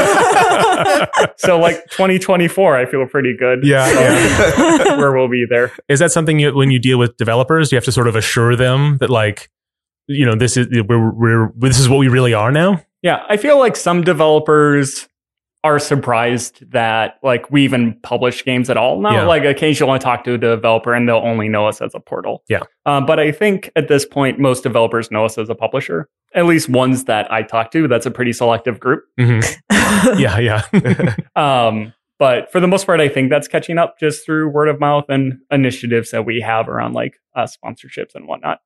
So like 2024, I feel pretty good. Yeah. Where we'll be there. Is that something when you deal with developers, you have to sort of assure them that like, this is this is what we really are now? Yeah, I feel like some developers are surprised that like we even publish games at all. Not like occasionally I talk to a developer and they'll only know us as a portal. Yeah. But I think at this point, most developers know us as a publisher. At least ones that I talk to. That's a pretty selective group. Mm-hmm. Yeah. But for the most part, I think that's catching up just through word of mouth and initiatives that we have around like sponsorships and whatnot.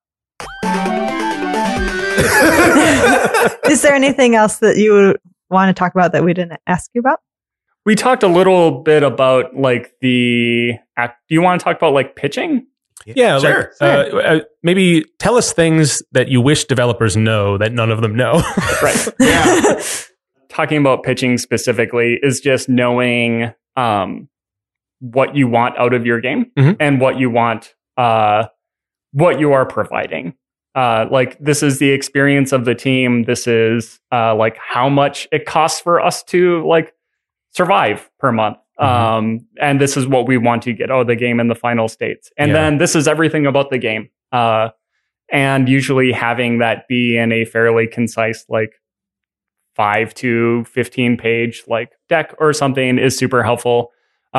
Is there anything else that you would want to talk about that we didn't ask you about? We talked a little bit about like do you want to talk about like pitching? Yeah, sure. Maybe tell us things that you wish developers know that none of them know. Right. Yeah. Talking about pitching specifically is just knowing what you want out of your game and what you want, what you are providing. Like this is the experience of the team. This is like how much it costs for us to like survive per month. And this is what we want to get out of the game in the final states. And then this is everything about the game. And usually having that be in a fairly concise, like 5 to 15 page like deck or something is super helpful.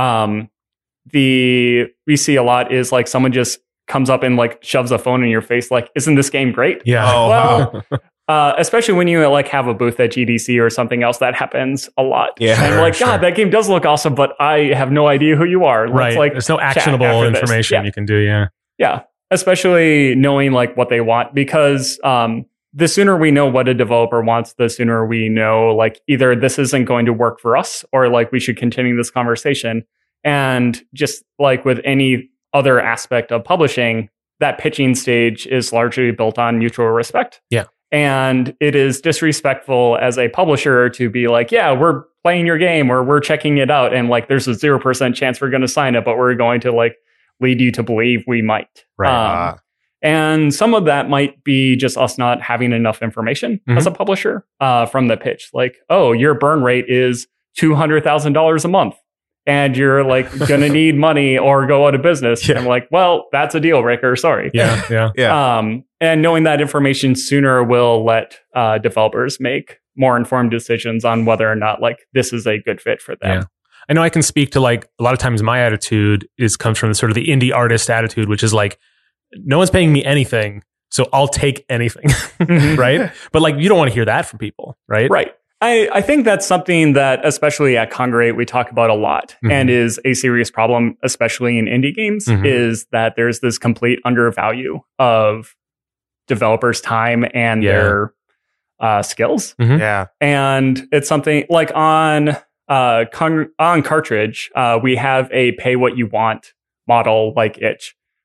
We see a lot is like someone just comes up and like shoves a phone in your face. Like, isn't this game great? Yeah. Oh, Well, especially when you like have a booth at GDC or something else, that happens a lot. Yeah, and like, God, that game does look awesome, but I have no idea who you are. Let's, Right. like, There's no chat actionable after this. information you can do. Yeah. Yeah. Especially knowing like what they want, because the sooner we know what a developer wants, the sooner we know like either this isn't going to work for us or like we should continue this conversation. And just like with any other aspect of publishing, that pitching stage is largely built on mutual respect. Yeah. And it is disrespectful as a publisher to be like, yeah, we're playing your game or we're checking it out. And like, there's a 0% chance we're going to sign it, but we're going to like lead you to believe we might. Right. And some of that might be just us not having enough information as a publisher from the pitch. Like, oh, your burn rate is $200,000 a month and you're like going to need money or go out of business. Yeah. And I'm like, well, that's a deal breaker. Sorry. Yeah. And knowing that information sooner will let developers make more informed decisions on whether or not like this is a good fit for them. Yeah. I know I can speak to like a lot of times my attitude comes from sort of the indie artist attitude, which is like, no one's paying me anything, so I'll take anything. Right. But like, you don't want to hear that from people. Right. Right. I think that's something that, especially at Congregate, we talk about a lot and is a serious problem, especially in indie games, is that there's this complete undervalue of developers' time and their skills. Yeah. And it's something like on Cartridge, we have a pay what you want model like itch.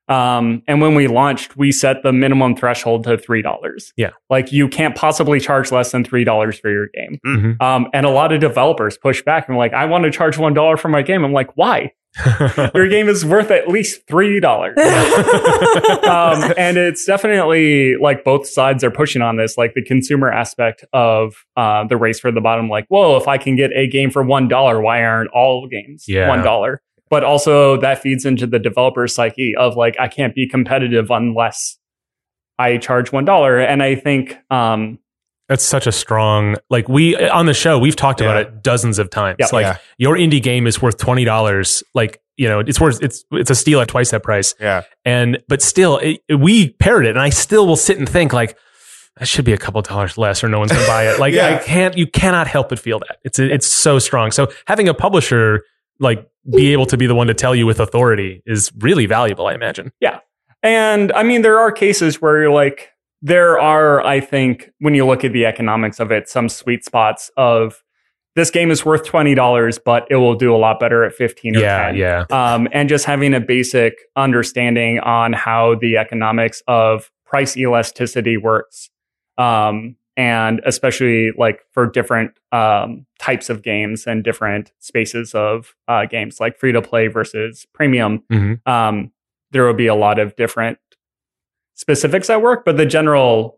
And when we launched, we set the minimum threshold to $3. Yeah. Like you can't possibly charge less than $3 for your game. Mhm. And a lot of developers push back and like, I want to charge $1 for my game. I'm like, why? Your game is worth at least $3. And it's definitely like both sides are pushing on this, like the consumer aspect of the race for the bottom. Like, whoa, if I can get a game for $1, why aren't all games $1? But also that feeds into the developer psyche of like, I can't be competitive unless I charge $1. And I think that's such a strong, like we on the show, we've talked about it dozens of times. Yep. Like your indie game is worth $20. Like, you know, it's worth, it's a steal at twice that price. Yeah. But still we paired it and I still will sit and think like, that should be a couple $dollars less or no one's gonna buy it. Like you cannot help but feel that. It's so strong. So having a publisher like be able to be the one to tell you with authority is really valuable, I imagine. Yeah. And I mean, there are cases where you're like, there are, I think, when you look at the economics of it, some sweet spots of this game is worth $20, but it will do a lot better at 15 or 10. Yeah. And just having a basic understanding on how the economics of price elasticity works. And especially like for different types of games and different spaces of games, like free to play versus premium, there will be a lot of different specifics at work. But the general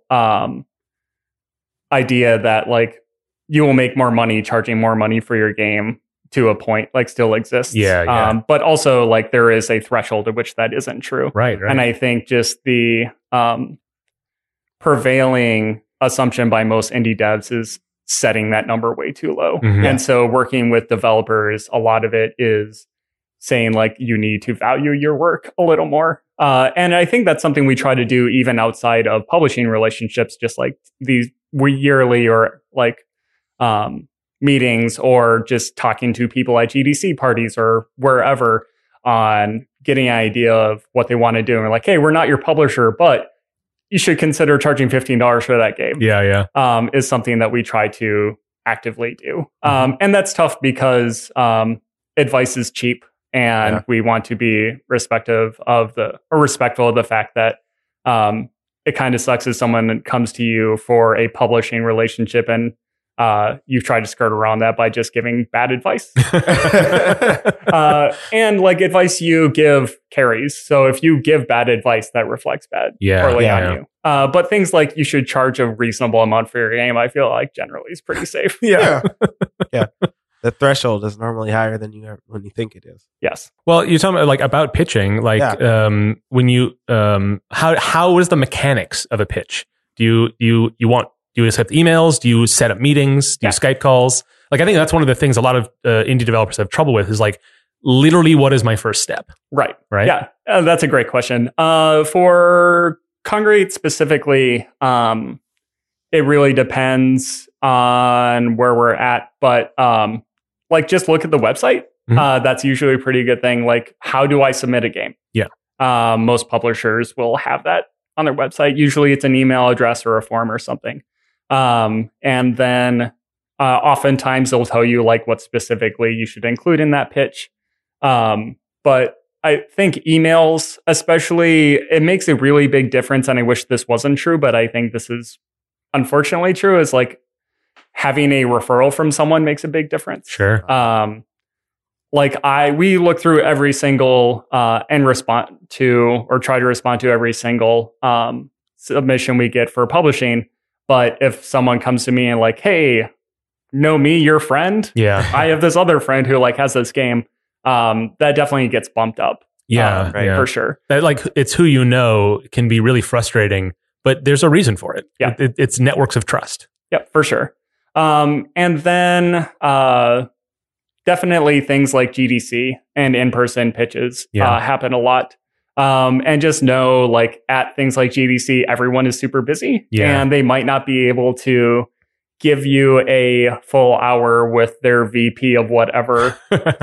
idea that like you will make more money charging more money for your game to a point like still exists. But also like there is a threshold at which that isn't true. Right. And I think just the prevailing assumption by most indie devs is setting that number way too low. And so working with developers, a lot of it is saying like you need to value your work a little more. And I think that's something we try to do even outside of publishing relationships, just like these yearly or like meetings or just talking to people at GDC parties or wherever on getting an idea of what they want to do. And we're like, hey, we're not your publisher, but you should consider charging $15 for that game. Is something that we try to actively do. And that's tough because advice is cheap and we want to be respectful of the fact that it kind of sucks if someone comes to you for a publishing relationship and you try to skirt around that by just giving bad advice. And like advice you give carries. So if you give bad advice, that reflects poorly on you. But things like you should charge a reasonable amount for your game, I feel like generally is pretty safe. Yeah. The threshold is normally higher than when you think it is. Yes. Well, you're talking about pitching, like when you how is the mechanics of a pitch? Do you accept emails? Do you set up meetings? Do you Skype calls? Like, I think that's one of the things a lot of indie developers have trouble with is like, literally, what is my first step? Right. Yeah. That's a great question. For Kongregate specifically, it really depends on where we're at. But like, just look at the website. That's usually a pretty good thing. Like, how do I submit a game? Yeah. Most publishers will have that on their website. Usually it's an email address or a form or something. And then oftentimes they'll tell you like what specifically you should include in that pitch. But I think emails, especially, it makes a really big difference. And I wish this wasn't true, but I think this is unfortunately true, is like having a referral from someone makes a big difference. Sure. We look through every single and respond to or try to respond to every single submission we get for publishing. But if someone comes to me and like, hey, know me, your friend? Yeah. I have this other friend who like has this game. That definitely gets bumped up. For sure. That like it's who you know can be really frustrating, but there's a reason for it. Yeah. It's networks of trust. Yep, for sure. And then definitely things like GDC and in-person pitches happen a lot. And just know, like, at things like GDC, everyone is super busy and they might not be able to give you a full hour with their VP of whatever.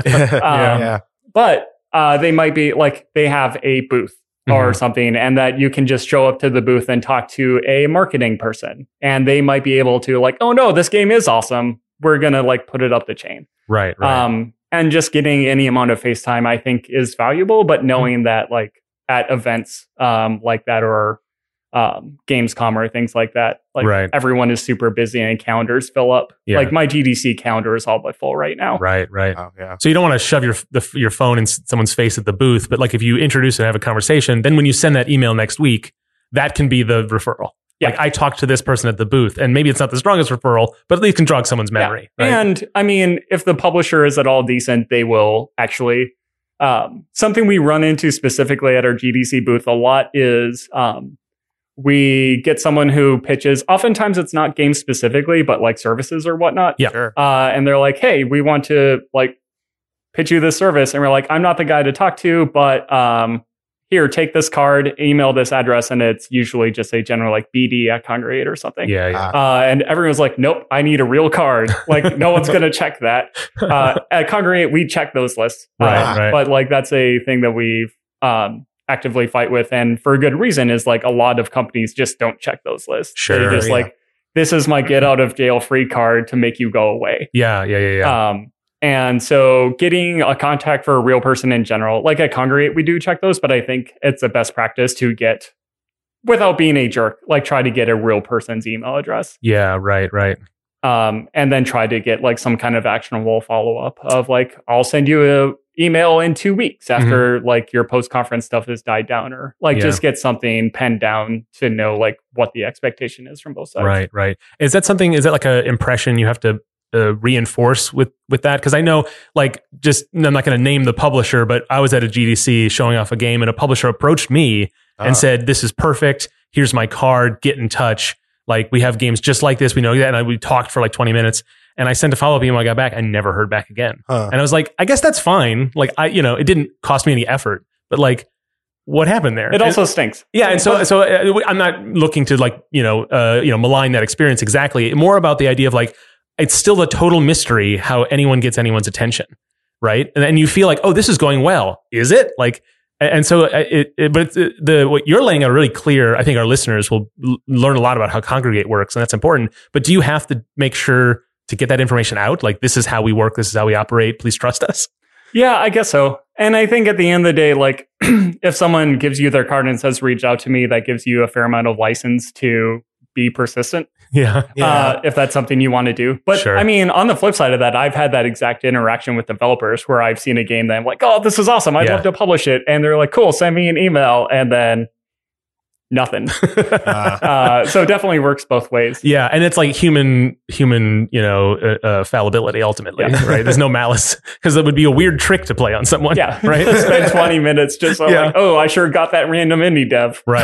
But they might be like, they have a booth or something, and that you can just show up to the booth and talk to a marketing person. And they might be able to like, oh no, this game is awesome. We're going to like put it up the chain. Right. And just getting any amount of FaceTime, I think, is valuable. But knowing that like at events like that, or Gamescom or things like that. Like Right. everyone is super busy and calendars fill up. Yeah. Like my GDC calendar is all but full right now. Right. Oh, yeah. So you don't want to shove your phone in someone's face at the booth, but like if you introduce and have a conversation, then when you send that email next week, that can be the referral. Yeah. Like I talked to this person at the booth, and maybe it's not the strongest referral, but at least can jog someone's memory. Yeah. Right? And I mean, if the publisher is at all decent, they will actually. Something we run into specifically at our GDC booth a lot is we get someone who pitches. Oftentimes, it's not games specifically, but like services or whatnot. Yeah. Sure. And they're like, "Hey, we want to like pitch you this service," and we're like, "I'm not the guy to talk to, but here, take this card, email this address," and it's usually just a general like BD at Congregate or something. Yeah. And everyone's like, "Nope, I need a real card." Like, no one's going to check that. At Congregate, we check those lists. Right. But like, that's a thing that we've actively fight with. And for a good reason is like a lot of companies just don't check those lists. Sure, They're just yeah. like, this is my get out of jail free card to make you go away. Yeah. And so getting a contact for a real person in general, like at Congregate, we do check those, but I think it's a best practice to get, without being a jerk, like try to get a real person's email address. Yeah. Right. And then try to get like some kind of actionable follow up of like, I'll send you a email in 2 weeks after like your post conference stuff has died down, or like just get something penned down to know like what the expectation is from both sides. Right. Is that like an impression you have to reinforce with that? Because I know, like, just I'm not going to name the publisher, but I was at a GDC showing off a game, and a publisher approached me and said, "This is perfect. Here's my card. Get in touch. Like, we have games just like this. We know that." And we talked for like 20 minutes, and I sent a follow up email. I got back. I never heard back again. And I was like, I guess that's fine. Like, it didn't cost me any effort, but like, what happened there? It also stinks. Yeah, and so I'm not looking to like malign that experience exactly. More about the idea of like, it's still a total mystery how anyone gets anyone's attention, right? And then you feel like, oh, this is going well. Is it? Like, and so what you're laying out really clear. I think our listeners will learn a lot about how Congregate works, and that's important. But do you have to make sure to get that information out? Like, this is how we work. This is how we operate. Please trust us. Yeah, I guess so. And I think at the end of the day, like if someone gives you their card and says, reach out to me, that gives you a fair amount of license to be persistent. Yeah. If that's something you want to do. But Sure. I mean, on the flip side of that, I've had that exact interaction with developers where I've seen a game that I'm like, oh, this is awesome. I'd love to publish it. And they're like, cool, send me an email. And then nothing. So it definitely works both ways. Yeah, and it's like human, fallibility ultimately, right? There's no malice, because that would be a weird trick to play on someone. Yeah, right. Spend 20 minutes just like, oh, I sure got that random indie dev. Right.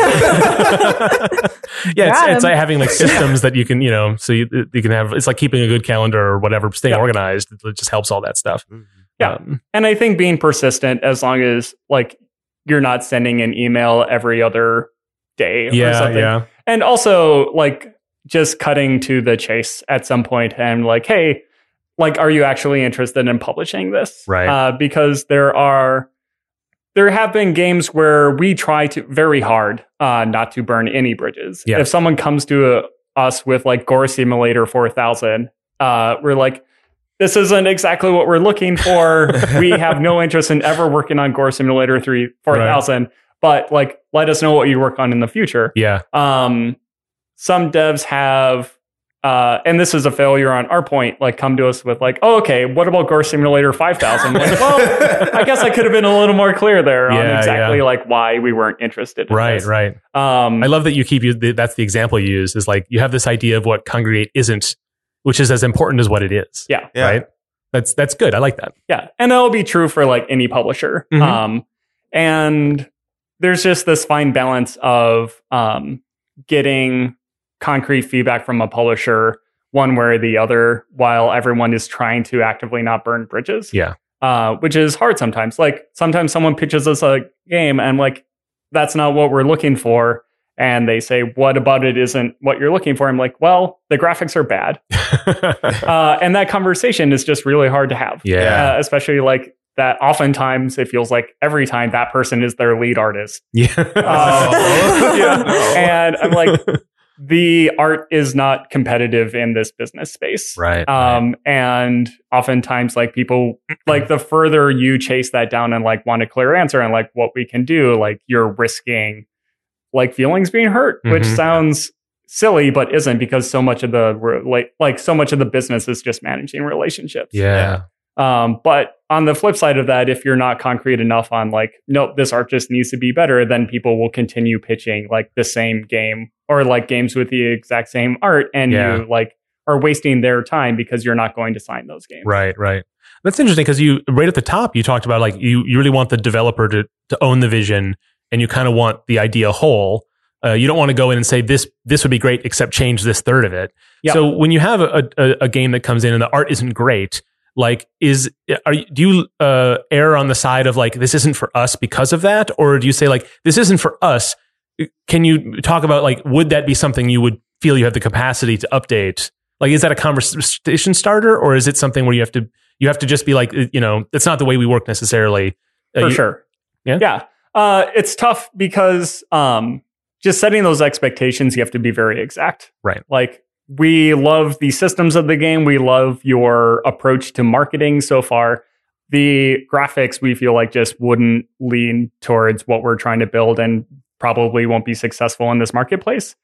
Yeah, it's like having like systems that you can, so you can have. It's like keeping a good calendar or whatever, staying organized. It just helps all that stuff. Yeah, and I think being persistent, as long as like you're not sending an email every other day or something. Yeah. And also like just cutting to the chase at some point and like, hey, like, are you actually interested in publishing this? Right. Because there have been games where we try to very hard not to burn any bridges. Yeah. If someone comes to us with like Gore Simulator 4000, we're like, this isn't exactly what we're looking for. We have no interest in ever working on Gore Simulator 4000. Right. But like, let us know what you work on in the future. Yeah. Some devs have, and this is a failure on our point, like come to us with like, oh, okay, what about Gore Simulator 5000? Like, well, I guess I could have been a little more clear there on exactly like why we weren't interested in this. Right. I love that you that's the example you use, is like, you have this idea of what Congregate isn't, which is as important as what it is. Yeah. Right. That's good. I like that. Yeah. And that'll be true for like any publisher. Mm-hmm. And there's just this fine balance of getting concrete feedback from a publisher one way or the other while everyone is trying to actively not burn bridges. Yeah. Which is hard sometimes. Like sometimes someone pitches us a game and like, that's not what we're looking for. And they say, what about it isn't what you're looking for? I'm like, well, the graphics are bad. And that conversation is just really hard to have. Yeah. Especially like that oftentimes it feels like every time that person is their lead artist. Yeah. And I'm like, the art is not competitive in this business space. Right. And oftentimes like people, like the further you chase that down and like want a clear answer and like what we can do, like you're risking like feelings being hurt, which sounds silly, but isn't, because so much of the so much of the business is just managing relationships. Yeah. But on the flip side of that, if you're not concrete enough on like, nope, this art just needs to be better, then people will continue pitching like the same game or like games with the exact same art, and you like are wasting their time because you're not going to sign those games. Right. That's interesting, because you right at the top you talked about like you really want the developer to own the vision, and you kind of want the idea whole. You don't want to go in and say this would be great, except change this third of it. Yep. So when you have a game that comes in and the art isn't great, like do you err on the side of like, this isn't for us because of that, or do you say like, this isn't for us? Can you talk about like, would that be something you would feel you have the capacity to update? Like, is that a conversation starter, or is it something where you have to just be like, it's not the way we work necessarily? For sure. Yeah. It's tough because just setting those expectations, you have to be very exact. Right. Like, we love the systems of the game. We love your approach to marketing so far. The graphics, we feel like, just wouldn't lean towards what we're trying to build and probably won't be successful in this marketplace.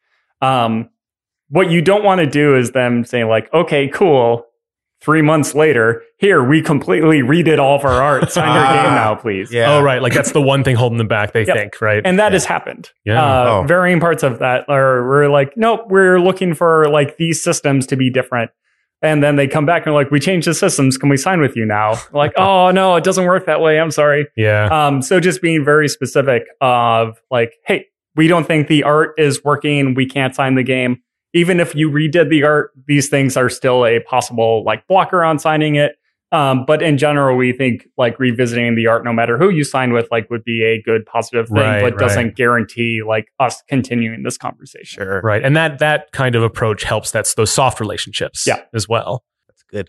What you don't want to do is them saying like, okay, cool. 3 months later, here, we completely redid all of our art. Sign your game now, please. Yeah. Oh, right. Like, that's the one thing holding them back, they think, right? And that has happened. Yeah. Varying parts of that are, we're like, nope, we're looking for like these systems to be different. And then they come back and like, we changed the systems. Can we sign with you now? Like, oh, no, it doesn't work that way. I'm sorry. Yeah. So just being very specific of like, hey, we don't think the art is working. We can't sign the game. Even if you redid the art, these things are still a possible like blocker on signing it. But in general, we think like revisiting the art, no matter who you sign with, like would be a good positive thing, but doesn't guarantee like us continuing this conversation. Sure. Right. And that kind of approach helps. That's those soft relationships as well. That's good.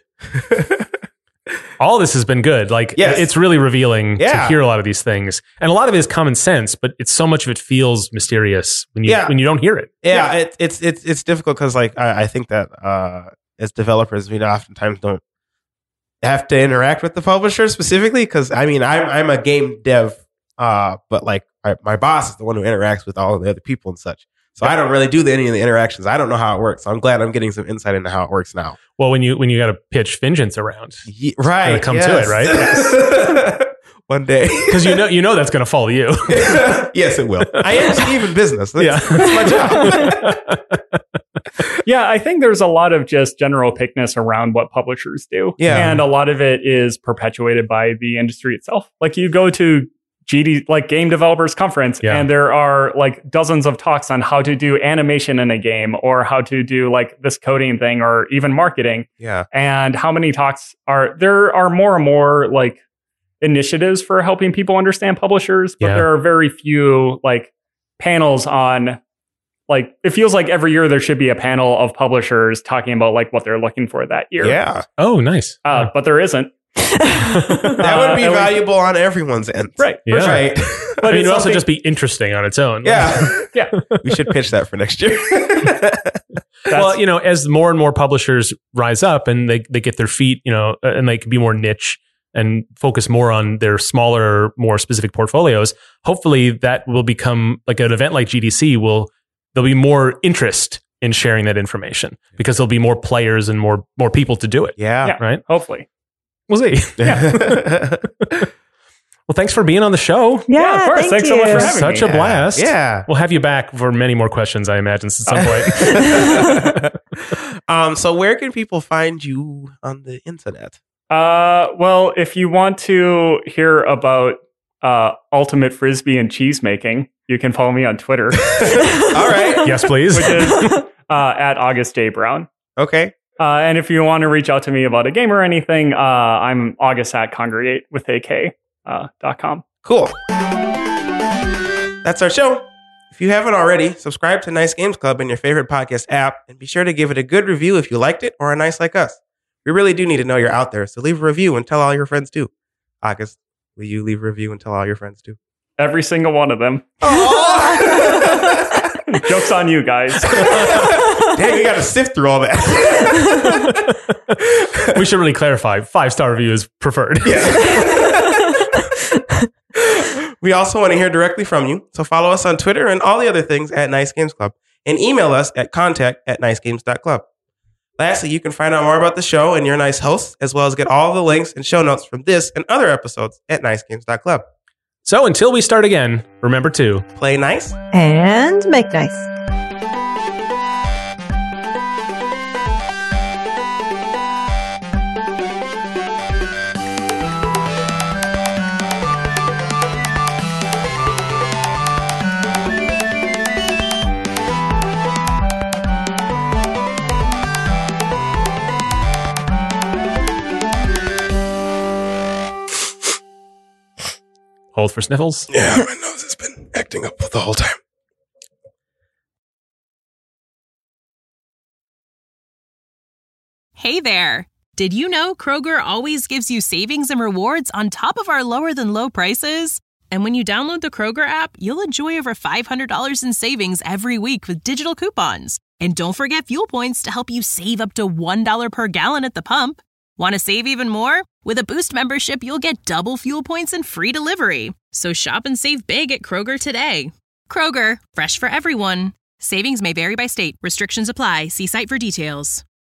All this has been good. Like, it's really revealing to hear a lot of these things. And a lot of it is common sense, but it's so much of it feels mysterious when you don't hear it. Yeah. It's difficult because like, I think that as developers, we oftentimes don't have to interact with the publisher specifically. Cause I mean, I'm a game dev, but like my boss is the one who interacts with all of the other people and such. So I don't really do any of the interactions. I don't know how it works. So I'm glad I'm getting some insight into how it works now. Well, when you got to pitch Vengeance around, right? When it comes to it, right? One day, because you know that's going to fall to you. Yes, it will. I am Steve in business. That's my job. Yeah, I think there's a lot of just general pickness around what publishers do. Yeah, and a lot of it is perpetuated by the industry itself. Like, you go to like Game Developers Conference, and there are like dozens of talks on how to do animation in a game, or how to do like this coding thing, or even marketing. Yeah. And how many talks there are more and more like initiatives for helping people understand publishers, but there are very few like panels on, like, it feels like every year there should be a panel of publishers talking about like what they're looking for that year. Yeah. Oh, nice. But there isn't. That would be valuable on everyone's end. Right. Yeah. Right. But it would also just be interesting on its own. Yeah. Yeah. We should pitch that for next year. Well, as more and more publishers rise up and they get their feet, and they can be more niche and focus more on their smaller, more specific portfolios, hopefully that will become like an event like GDC there'll be more interest in sharing that information, because there'll be more players and more people to do it. Yeah. Right. Hopefully. We'll see. Yeah. Well, thanks for being on the show. Yeah, of course. Thanks so much for having me. Such a blast. Yeah. We'll have you back for many more questions, I imagine, at some point. So where can people find you on the internet? Well, if you want to hear about ultimate frisbee and cheese making, you can follow me on Twitter. All right. Yes, please. Which is at August J. Brown. Okay. And if you want to reach out to me about a game or anything, I'm August at Congregate with AK.com. Cool. That's our show. If you haven't already, subscribe to Nice Games Club in your favorite podcast app, and be sure to give it a good review if you liked it or are nice like us. We really do need to know you're out there, so leave a review and tell all your friends too. August, will you leave a review and tell all your friends too? Every single one of them. Joke's on you guys. Dang, we got to sift through all that. We should really clarify. 5-star review is preferred. We also want to hear directly from you. So follow us on Twitter and all the other things at Nice Games Club. And email us at contact@nicegames.club. Lastly, you can find out more about the show and your nice hosts, as well as get all the links and show notes from this and other episodes at nicegames.club. So until we start again, remember to Play nice. And make nice. hold for sniffles. Yeah, my nose has been acting up the whole time. Hey there! Did you know Kroger always gives you savings and rewards on top of our lower-than-low prices? And when you download the Kroger app, you'll enjoy over $500 in savings every week with digital coupons. And don't forget fuel points to help you save up to $1 per gallon at the pump. Want to save even more? With a Boost membership, you'll get double fuel points and free delivery. So shop and save big at Kroger today. Kroger, fresh for everyone. Savings may vary by state. Restrictions apply. See site for details.